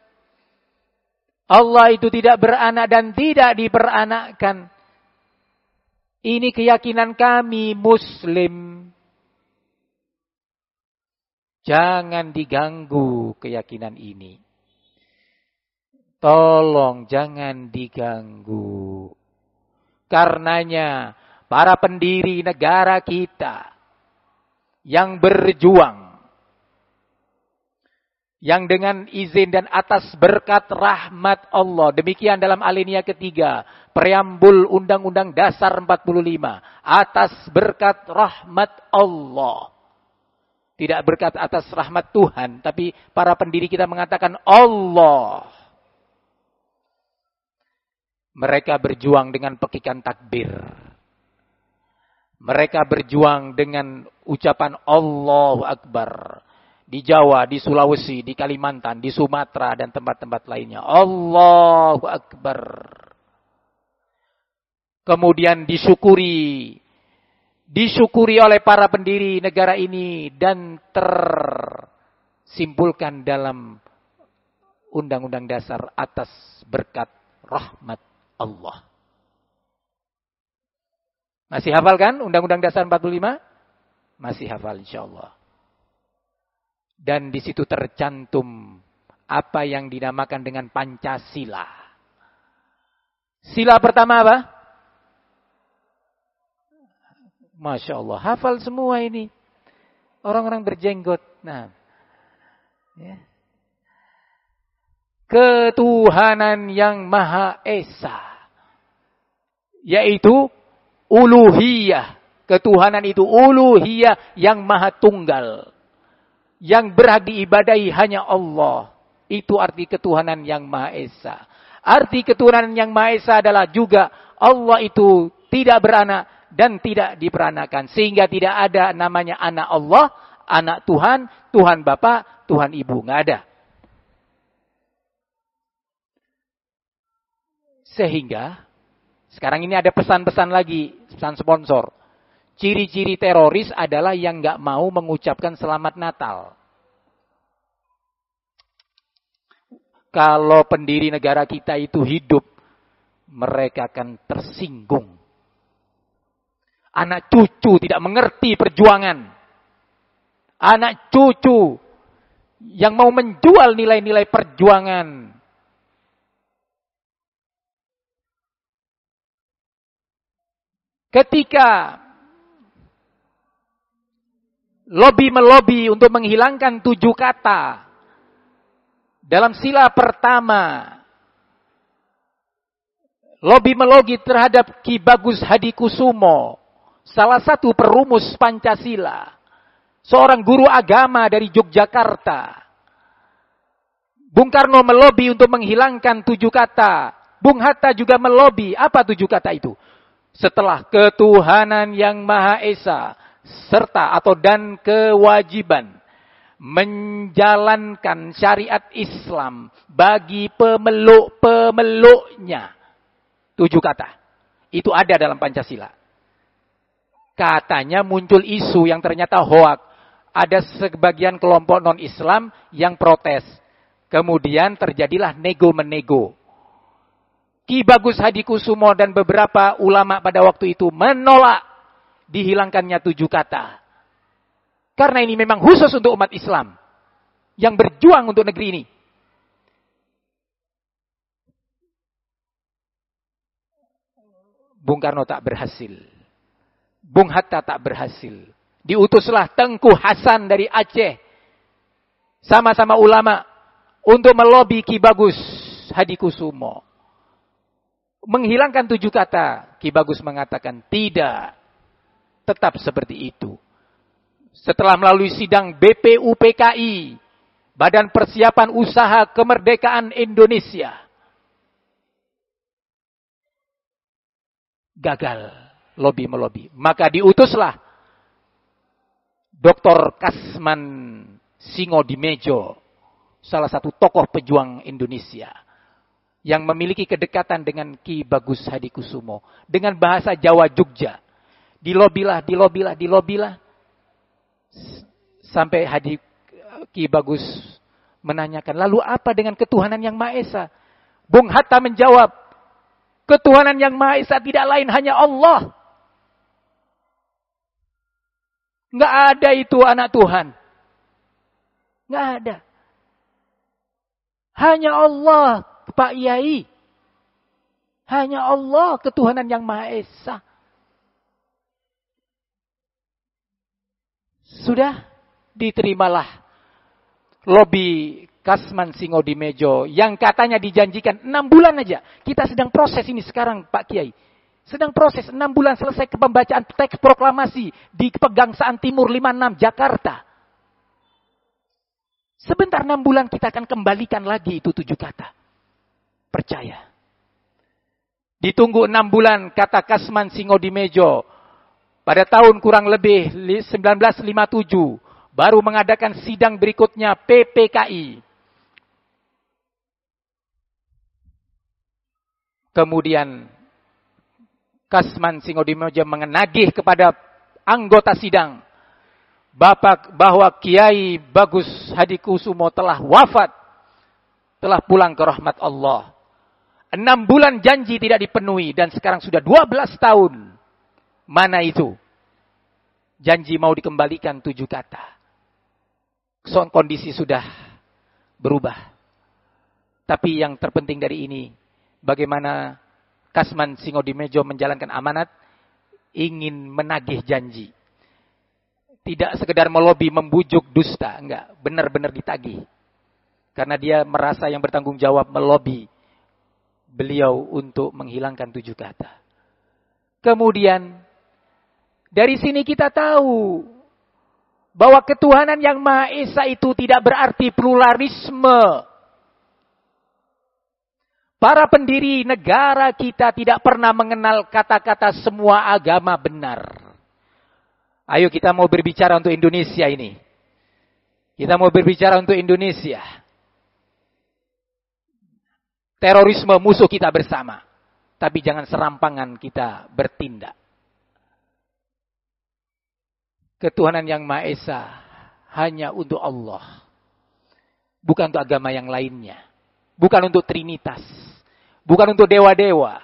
Allah itu tidak beranak dan tidak diperanakkan. Ini keyakinan kami Muslim. Jangan diganggu keyakinan ini. Tolong jangan diganggu. Karenanya para pendiri negara kita yang berjuang, yang dengan izin dan atas berkat rahmat Allah. Demikian dalam alinea ketiga. Preambul Undang-Undang Dasar empat puluh lima. Atas berkat rahmat Allah. Tidak berkat atas rahmat Tuhan. Tapi para pendiri kita mengatakan Allah. Mereka berjuang dengan pekikan takbir. Mereka berjuang dengan ucapan Allahu Akbar. Di Jawa, di Sulawesi, di Kalimantan, di Sumatera, dan tempat-tempat lainnya. Allahu Akbar. Kemudian disyukuri. Disyukuri oleh para pendiri negara ini. Dan tersimpulkan dalam Undang-Undang Dasar atas berkat rahmat Allah. Masih hafal kan Undang-Undang Dasar empat puluh lima? Masih hafal insyaallah. Dan di situ tercantum apa yang dinamakan dengan Pancasila. Sila pertama apa? Masya Allah, hafal semua ini. Orang-orang berjenggot. Nah, ya. Ketuhanan yang Maha Esa. Yaitu uluhiyah. Ketuhanan itu uluhiyah yang Maha Tunggal. Yang berhak diibadahi hanya Allah. Itu arti ketuhanan yang Maha Esa. Arti ketuhanan yang Maha Esa adalah juga Allah itu tidak beranak dan tidak diperanakan. Sehingga tidak ada namanya anak Allah, anak Tuhan, Tuhan Bapa, Tuhan Ibu. Nggak ada. Sehingga sekarang ini ada pesan-pesan lagi, pesan sponsor. Ciri-ciri teroris adalah yang nggak mau mengucapkan selamat Natal. Kalau pendiri negara kita itu hidup, mereka akan tersinggung. Anak cucu tidak mengerti perjuangan. Anak cucu yang mau menjual nilai-nilai perjuangan. Ketika lobby-melobi untuk menghilangkan tujuh kata dalam sila pertama, lobby-melobi terhadap Ki Bagus Hadikusumo, salah satu perumus Pancasila, seorang guru agama dari Yogyakarta. Bung Karno melobi untuk menghilangkan tujuh kata. Bung Hatta juga melobi. Apa tujuh kata itu? Setelah ketuhanan yang Maha Esa, serta atau dan kewajiban menjalankan syariat Islam bagi pemeluk-pemeluknya. Tujuh kata. Itu ada dalam Pancasila. Katanya muncul isu yang ternyata hoak. Ada sebagian kelompok non-Islam yang protes. Kemudian terjadilah nego-menego. Ki Bagus Hadikusumo dan beberapa ulama pada waktu itu menolak dihilangkannya tujuh kata. Karena ini memang khusus untuk umat Islam yang berjuang untuk negeri ini. Bung Karno tak berhasil. Bung Hatta tak berhasil. Diutuslah Tengku Hasan dari Aceh. Sama-sama ulama untuk melobi Ki Bagus Hadikusumo. Menghilangkan tujuh kata. Ki Bagus mengatakan tidak. Tetap seperti itu. Setelah melalui sidang B P U P K I, Badan Persiapan Usaha Kemerdekaan Indonesia, gagal lobby-melobi. Maka diutuslah Doktor Kasman Singodimedjo, salah satu tokoh pejuang Indonesia, yang memiliki kedekatan dengan Ki Bagus Hadikusumo. Dengan bahasa Jawa Jogja. Dilobilah, dilobilah, dilobilah. Sampai Hadi Ki Bagus menanyakan, lalu apa dengan ketuhanan yang Maha Esa? Bung Hatta menjawab, ketuhanan yang Maha Esa tidak lain hanya Allah. Nggak ada itu anak Tuhan. Nggak ada. Hanya Allah, Pak Yai. Hanya Allah ketuhanan yang Maha Esa. Sudah diterimalah lobby Kasman Singodimedjo yang katanya dijanjikan enam bulan aja. Kita sedang proses ini sekarang Pak Kiai. Sedang proses enam bulan selesai pembacaan teks proklamasi di Pegangsaan Timur lima puluh enam Jakarta. Sebentar enam bulan kita akan kembalikan lagi itu tujuh kata. Percaya. Ditunggu enam bulan kata Kasman Singodimedjo. Pada tahun kurang lebih seribu sembilan ratus lima puluh tujuh baru mengadakan sidang berikutnya P P K I. Kemudian Kasman Singodimedjo menagih kepada anggota sidang Bapak bahwa Kiai Bagus Hadikusumo telah wafat, telah pulang ke rahmat Allah. Enam bulan janji tidak dipenuhi dan sekarang sudah dua belas tahun. Mana itu? Janji mau dikembalikan tujuh kata. Soal kondisi sudah berubah. Tapi yang terpenting dari ini, bagaimana Kasman Singodimedjo menjalankan amanat, ingin menagih janji. Tidak sekedar melobi, membujuk, dusta. Enggak, benar-benar ditagih. Karena dia merasa yang bertanggung jawab melobi beliau untuk menghilangkan tujuh kata. Kemudian, dari sini kita tahu bahwa ketuhanan yang Maha Esa itu tidak berarti pluralisme. Para pendiri negara kita tidak pernah mengenal kata-kata semua agama benar. Ayo kita mau berbicara untuk Indonesia ini. Kita mau berbicara untuk Indonesia. Terorisme musuh kita bersama. Tapi jangan serampangan kita bertindak. Ketuhanan yang Maha Esa hanya untuk Allah. Bukan untuk agama yang lainnya. Bukan untuk Trinitas. Bukan untuk dewa-dewa.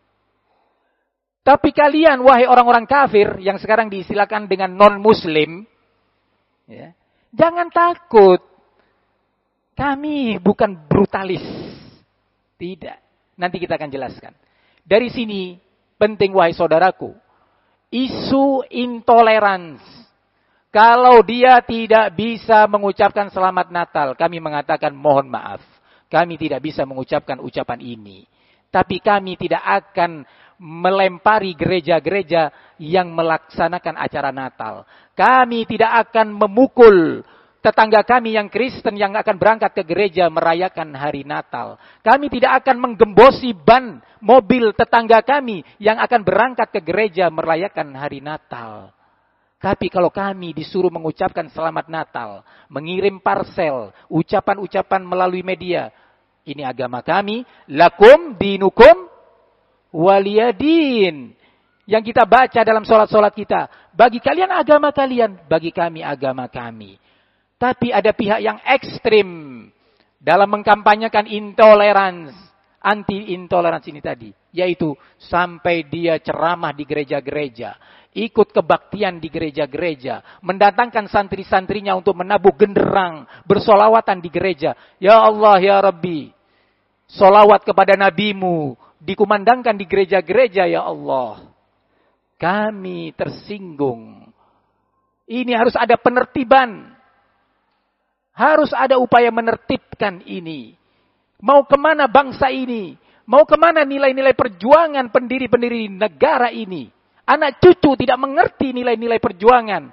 Tapi kalian, wahai orang-orang kafir, yang sekarang diistilahkan dengan non-muslim, ya, jangan takut. Kami bukan brutalis. Tidak. Nanti kita akan jelaskan. Dari sini, penting wahai saudaraku, isu intoleransi. Kalau dia tidak bisa mengucapkan selamat Natal, kami mengatakan mohon maaf. Kami tidak bisa mengucapkan ucapan ini. Tapi kami tidak akan melempari gereja-gereja yang melaksanakan acara Natal. Kami tidak akan memukul tetangga kami yang Kristen yang akan berangkat ke gereja merayakan hari Natal. Kami tidak akan menggembosi ban mobil tetangga kami yang akan berangkat ke gereja merayakan hari Natal. Tapi kalau kami disuruh mengucapkan selamat Natal, mengirim parsel, ucapan-ucapan melalui media, ini agama kami, lakum dinukum waliyadin. Yang kita baca dalam sholat-sholat kita, bagi kalian agama kalian, bagi kami agama kami. Tapi ada pihak yang ekstrim dalam mengkampanyekan intoleransi, anti-intoleransi ini tadi. Yaitu sampai dia ceramah di gereja-gereja, ikut kebaktian di gereja-gereja, mendatangkan santri-santrinya untuk menabuk genderang, bersolawatan di gereja. Ya Allah, ya Rabbi, solawat kepada nabimu, dikumandangkan di gereja-gereja, ya Allah. Kami tersinggung. Ini harus ada penertiban. Harus ada upaya menertibkan ini. Mau kemana bangsa ini? Mau kemana nilai-nilai perjuangan pendiri-pendiri negara ini? Anak cucu tidak mengerti nilai-nilai perjuangan.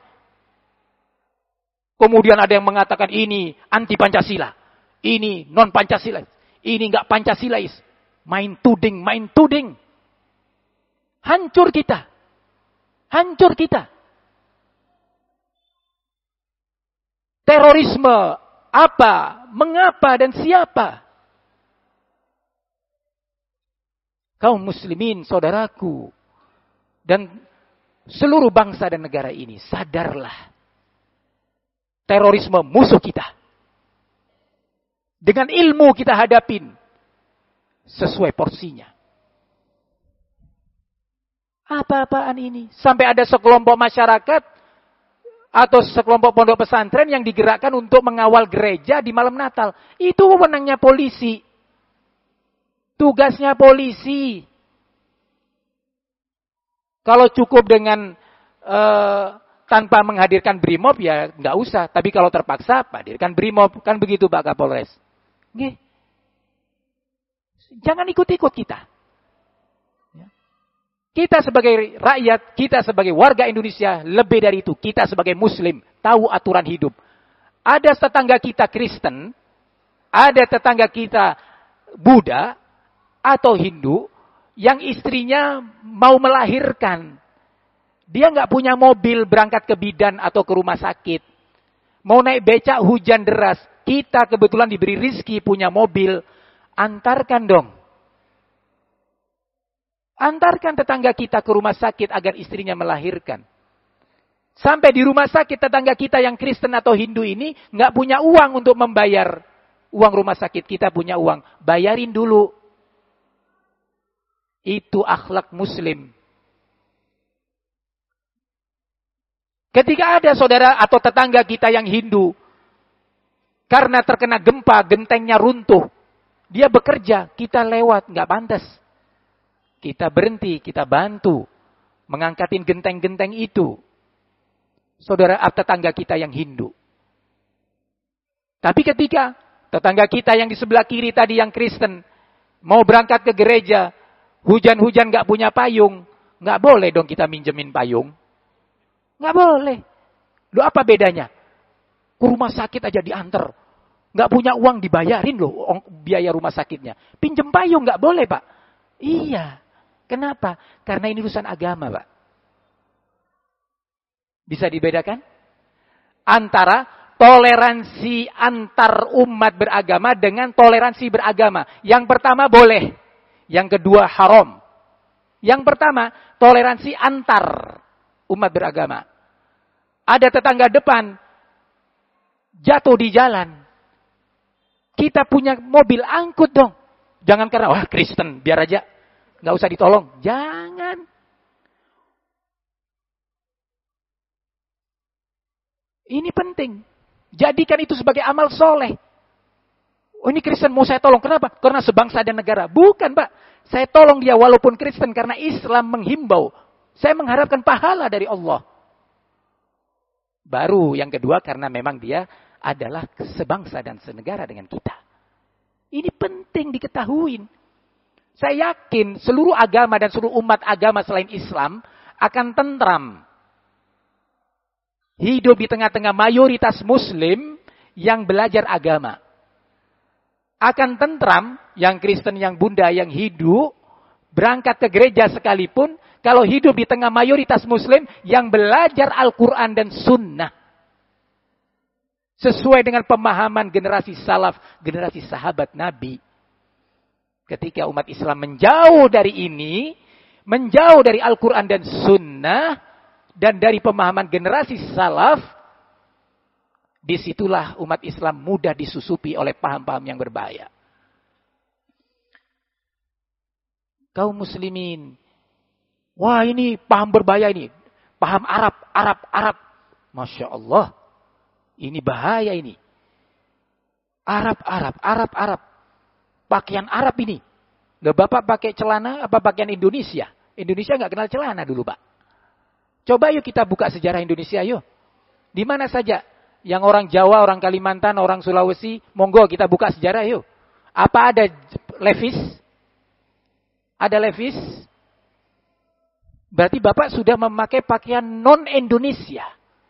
Kemudian ada yang mengatakan ini anti Pancasila. Ini non Pancasila. Ini enggak Pancasilais. Main tuding, main tuding. Hancur kita. Hancur kita. Terorisme apa? Mengapa dan siapa? Kaum muslimin, saudaraku. Dan seluruh bangsa dan negara ini, sadarlah. Terorisme musuh kita. Dengan ilmu kita hadapin. Sesuai porsinya. Apa-apaan ini? Sampai ada sekelompok masyarakat atau sekelompok pondok pesantren yang digerakkan untuk mengawal gereja di malam Natal. Itu wewenangnya polisi. Tugasnya polisi. Kalau cukup dengan uh, tanpa menghadirkan brimob ya nggak usah. Tapi kalau terpaksa hadirkan brimob. Kan begitu Pak Kapolres. Nggih. Jangan ikut-ikut kita. Kita sebagai rakyat, kita sebagai warga Indonesia, lebih dari itu. Kita sebagai muslim, tahu aturan hidup. Ada tetangga kita Kristen, ada tetangga kita Buddha, atau Hindu, yang istrinya mau melahirkan. Dia nggak punya mobil berangkat ke bidan atau ke rumah sakit. Mau naik becak hujan deras. Kita kebetulan diberi rizki punya mobil. Antarkan dong. Antarkan tetangga kita ke rumah sakit agar istrinya melahirkan. Sampai di rumah sakit tetangga kita yang Kristen atau Hindu ini nggak punya uang untuk membayar uang rumah sakit. Kita punya uang. Bayarin dulu. Itu akhlak Muslim. Ketika ada saudara atau tetangga kita yang Hindu, karena terkena gempa, gentengnya runtuh, dia bekerja, kita lewat, nggak pantas. Kita berhenti, kita bantu, mengangkatin genteng-genteng itu. Saudara tetangga kita yang Hindu. Tapi ketika tetangga kita yang di sebelah kiri tadi yang Kristen, mau berangkat ke gereja, hujan-hujan nggak punya payung, nggak boleh dong kita minjemin payung. Nggak boleh. Loh apa bedanya? Ke rumah sakit aja diantar. Nggak punya uang dibayarin loh biaya rumah sakitnya. Pinjem payung nggak boleh Pak. Iya. Kenapa? Karena ini urusan agama Pak. Bisa dibedakan? Antara toleransi antar umat beragama dengan toleransi beragama. Yang pertama boleh. Yang kedua haram. Yang pertama toleransi antar umat beragama. Ada tetangga depan jatuh di jalan. Kita punya mobil, angkut dong. Jangan karena wah Kristen biar aja nggak usah ditolong. Jangan. Ini penting. Jadikan itu sebagai amal soleh. Oh ini Kristen mau saya tolong. Kenapa? Karena sebangsa dan negara. Bukan Pak. Saya tolong dia walaupun Kristen. Karena Islam menghimbau. Saya mengharapkan pahala dari Allah. Baru yang kedua karena memang dia adalah sebangsa dan senegara dengan kita. Ini penting diketahui. Saya yakin seluruh agama dan seluruh umat agama selain Islam akan tentram. Hidup di tengah-tengah mayoritas Muslim yang belajar agama. Akan tentram yang Kristen, yang Buddha, yang Hindu, berangkat ke gereja sekalipun, kalau hidup di tengah mayoritas Muslim yang belajar Al-Quran dan Sunnah. Sesuai dengan pemahaman generasi salaf, generasi sahabat Nabi. Ketika umat Islam menjauh dari ini, menjauh dari Al-Quran dan Sunnah, dan dari pemahaman generasi salaf, disitulah umat Islam mudah disusupi oleh paham-paham yang berbahaya. Kaum muslimin, wah ini paham berbahaya ini, paham Arab, Arab, Arab. Masya Allah, ini bahaya ini. Arab, Arab, Arab, Arab. Pakaian Arab ini. Loh, Bapak pakai celana apa pakaian Indonesia? Indonesia nggak kenal celana dulu Pak. Coba yuk kita buka sejarah Indonesia yuk. Di mana saja yang orang Jawa, orang Kalimantan, orang Sulawesi, monggo kita buka sejarah yuk. Apa ada Levi's? Ada Levi's? Berarti Bapak sudah memakai pakaian non-Indonesia.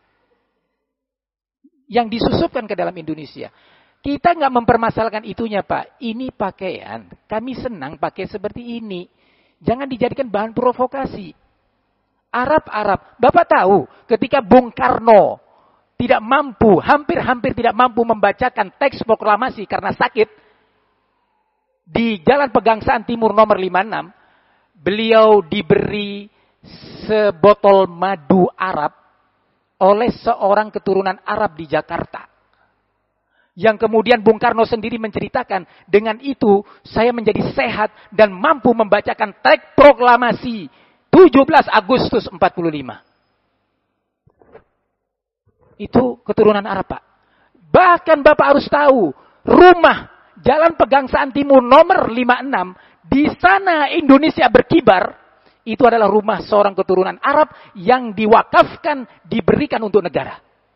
Yang disusupkan ke dalam Indonesia. Kita nggak mempermasalahkan itunya Pak. Ini pakaian. Kami senang pakai seperti ini. Jangan dijadikan bahan provokasi. Arab-Arab. Bapak tahu ketika Bung Karno tidak mampu, hampir-hampir tidak mampu membacakan teks proklamasi karena sakit. Di Jalan Pegangsaan Timur nomor lima puluh enam. Beliau diberi sebotol madu Arab oleh seorang keturunan Arab di Jakarta. Yang kemudian Bung Karno sendiri menceritakan, dengan itu saya menjadi sehat dan mampu membacakan teks proklamasi tujuh belas Agustus empat puluh lima. Itu keturunan Arab Pak. Bahkan Bapak harus tahu, rumah Jalan Pegangsaan Timur nomor lima puluh enam, di sana Indonesia berkibar, itu adalah rumah seorang keturunan Arab yang diwakafkan, diberikan untuk negara.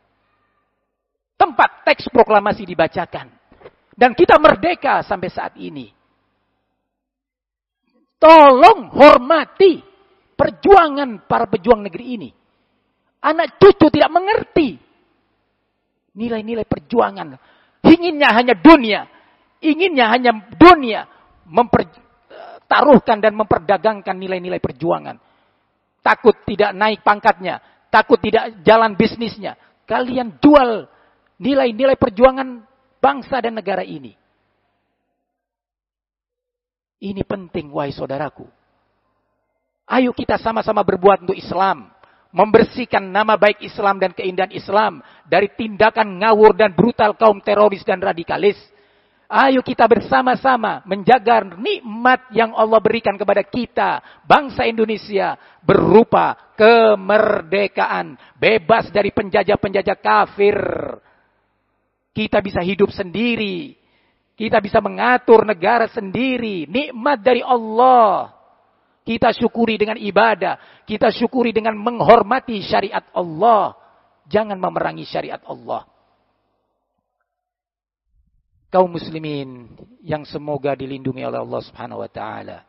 Tempat teks proklamasi dibacakan. Dan kita merdeka sampai saat ini. Tolong hormati perjuangan para pejuang negeri ini. Anak cucu tidak mengerti nilai-nilai perjuangan. Inginnya hanya dunia. Inginnya hanya dunia. Mempertaruhkan dan memperdagangkan nilai-nilai perjuangan. takut tidak naik pangkatnya, takut tidak jalan bisnisnya. Kalian jual nilai-nilai perjuangan bangsa dan negara ini. Ini penting, wahai saudaraku. Ayo kita sama-sama berbuat untuk Islam. Membersihkan nama baik Islam dan keindahan Islam dari tindakan ngawur dan brutal kaum teroris dan radikalis. Ayo kita bersama-sama menjaga nikmat yang Allah berikan kepada kita, bangsa Indonesia, berupa kemerdekaan, bebas dari penjajah-penjajah kafir. Kita bisa hidup sendiri, kita bisa mengatur negara sendiri, nikmat dari Allah. Kita syukuri dengan ibadah, kita syukuri dengan menghormati syariat Allah. Jangan memerangi syariat Allah. Kaum muslimin yang semoga dilindungi oleh Allah Subhanahu wa taala.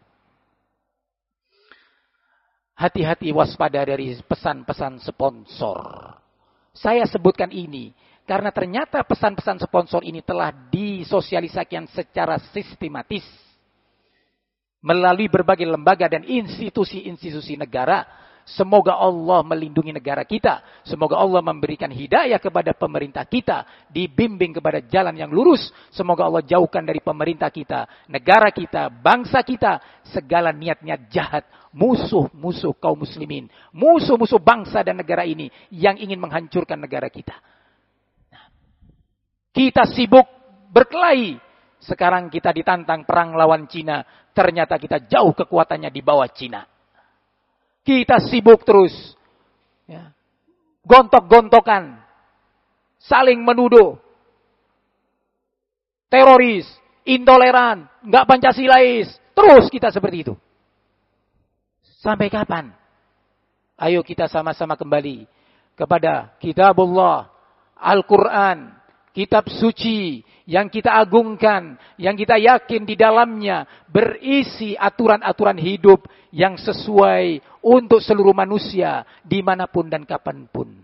Hati-hati waspada dari pesan-pesan sponsor. Saya sebutkan ini karena ternyata pesan-pesan sponsor ini telah disosialisasikan secara sistematis melalui berbagai lembaga dan institusi-institusi negara. Semoga Allah melindungi negara kita. Semoga Allah memberikan hidayah kepada pemerintah kita. Dibimbing kepada jalan yang lurus. Semoga Allah jauhkan dari pemerintah kita, negara kita, bangsa kita, segala niat-niat jahat. Musuh-musuh kaum muslimin. Musuh-musuh bangsa dan negara ini yang ingin menghancurkan negara kita. Kita sibuk berkelahi. Sekarang kita ditantang perang lawan Cina. Ternyata kita jauh kekuatannya di bawah Cina. Kita sibuk terus. Ya. Gontok-gontokan. Saling menuduh. Teroris. Intoleran. Enggak Pancasilais. Terus kita seperti itu. Sampai kapan? Ayo kita sama-sama kembali kepada Kitabullah, Al-Quran, kitab suci yang kita agungkan, yang kita yakin di dalamnya berisi aturan-aturan hidup yang sesuai untuk seluruh manusia dimanapun dan kapanpun.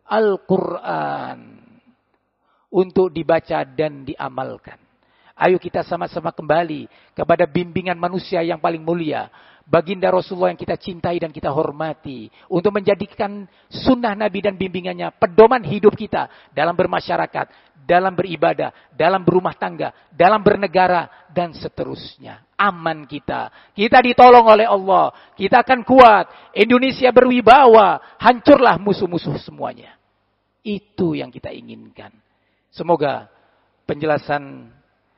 Al-Quran untuk dibaca dan diamalkan. Ayo kita sama-sama kembali kepada bimbingan manusia yang paling mulia, baginda Rasulullah yang kita cintai dan kita hormati, untuk menjadikan sunnah Nabi dan bimbingannya pedoman hidup kita dalam bermasyarakat, dalam beribadah, dalam berumah tangga, dalam bernegara, dan seterusnya. Aman kita. Kita ditolong oleh Allah. Kita akan kuat. Indonesia berwibawa. Hancurlah musuh-musuh semuanya. Itu yang kita inginkan. Semoga penjelasan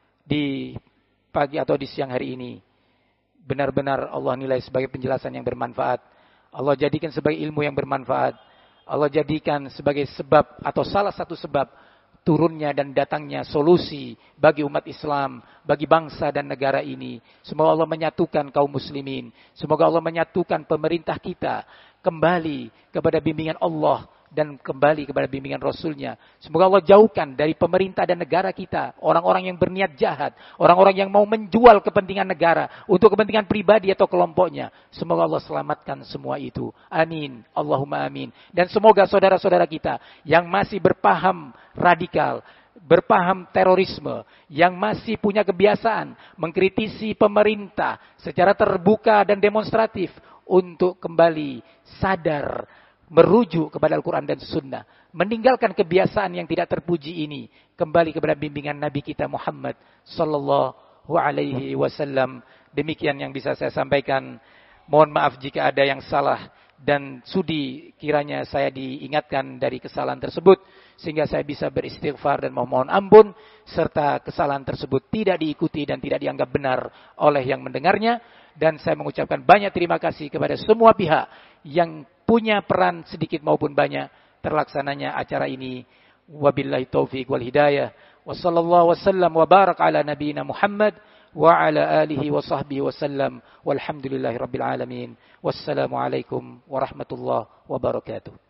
di pagi atau di siang hari ini benar-benar Allah nilai sebagai penjelasan yang bermanfaat. Allah jadikan sebagai ilmu yang bermanfaat. Allah jadikan sebagai sebab atau salah satu sebab turunnya dan datangnya solusi bagi umat Islam, bagi bangsa dan negara ini. Semoga Allah menyatukan kaum muslimin. Semoga Allah menyatukan pemerintah kita kembali kepada bimbingan Allah dan kembali kepada bimbingan Rasulnya. Semoga Allah jauhkan dari pemerintah dan negara kita orang-orang yang berniat jahat, orang-orang yang mau menjual kepentingan negara untuk kepentingan pribadi atau kelompoknya. Semoga Allah selamatkan semua itu. Amin. Allahumma amin. Dan semoga saudara-saudara kita yang masih berpaham radikal, berpaham terorisme, yang masih punya kebiasaan mengkritisi pemerintah secara terbuka dan demonstratif, untuk kembali sadar, merujuk kepada Al-Quran dan Sunnah. Meninggalkan kebiasaan yang tidak terpuji ini. Kembali kepada bimbingan Nabi kita Muhammad Sallallahu Alaihi Wasallam. Demikian yang bisa saya sampaikan. Mohon maaf jika ada yang salah. Dan sudi kiranya saya diingatkan dari kesalahan tersebut. Sehingga saya bisa beristighfar dan memohon ampun. Serta kesalahan tersebut tidak diikuti dan tidak dianggap benar oleh yang mendengarnya. Dan saya mengucapkan banyak terima kasih kepada semua pihak yang punya peran sedikit maupun banyak terlaksananya acara ini. Wabillahi taufiq wal hidayah. Wassallallahu wasallam wa barak ala nabiyina Muhammad wa ala alihi wa sahbihi wasallam. Walhamdulillahi rabbil alamin. Wassalamualaikum warahmatullahi wabarakatuh.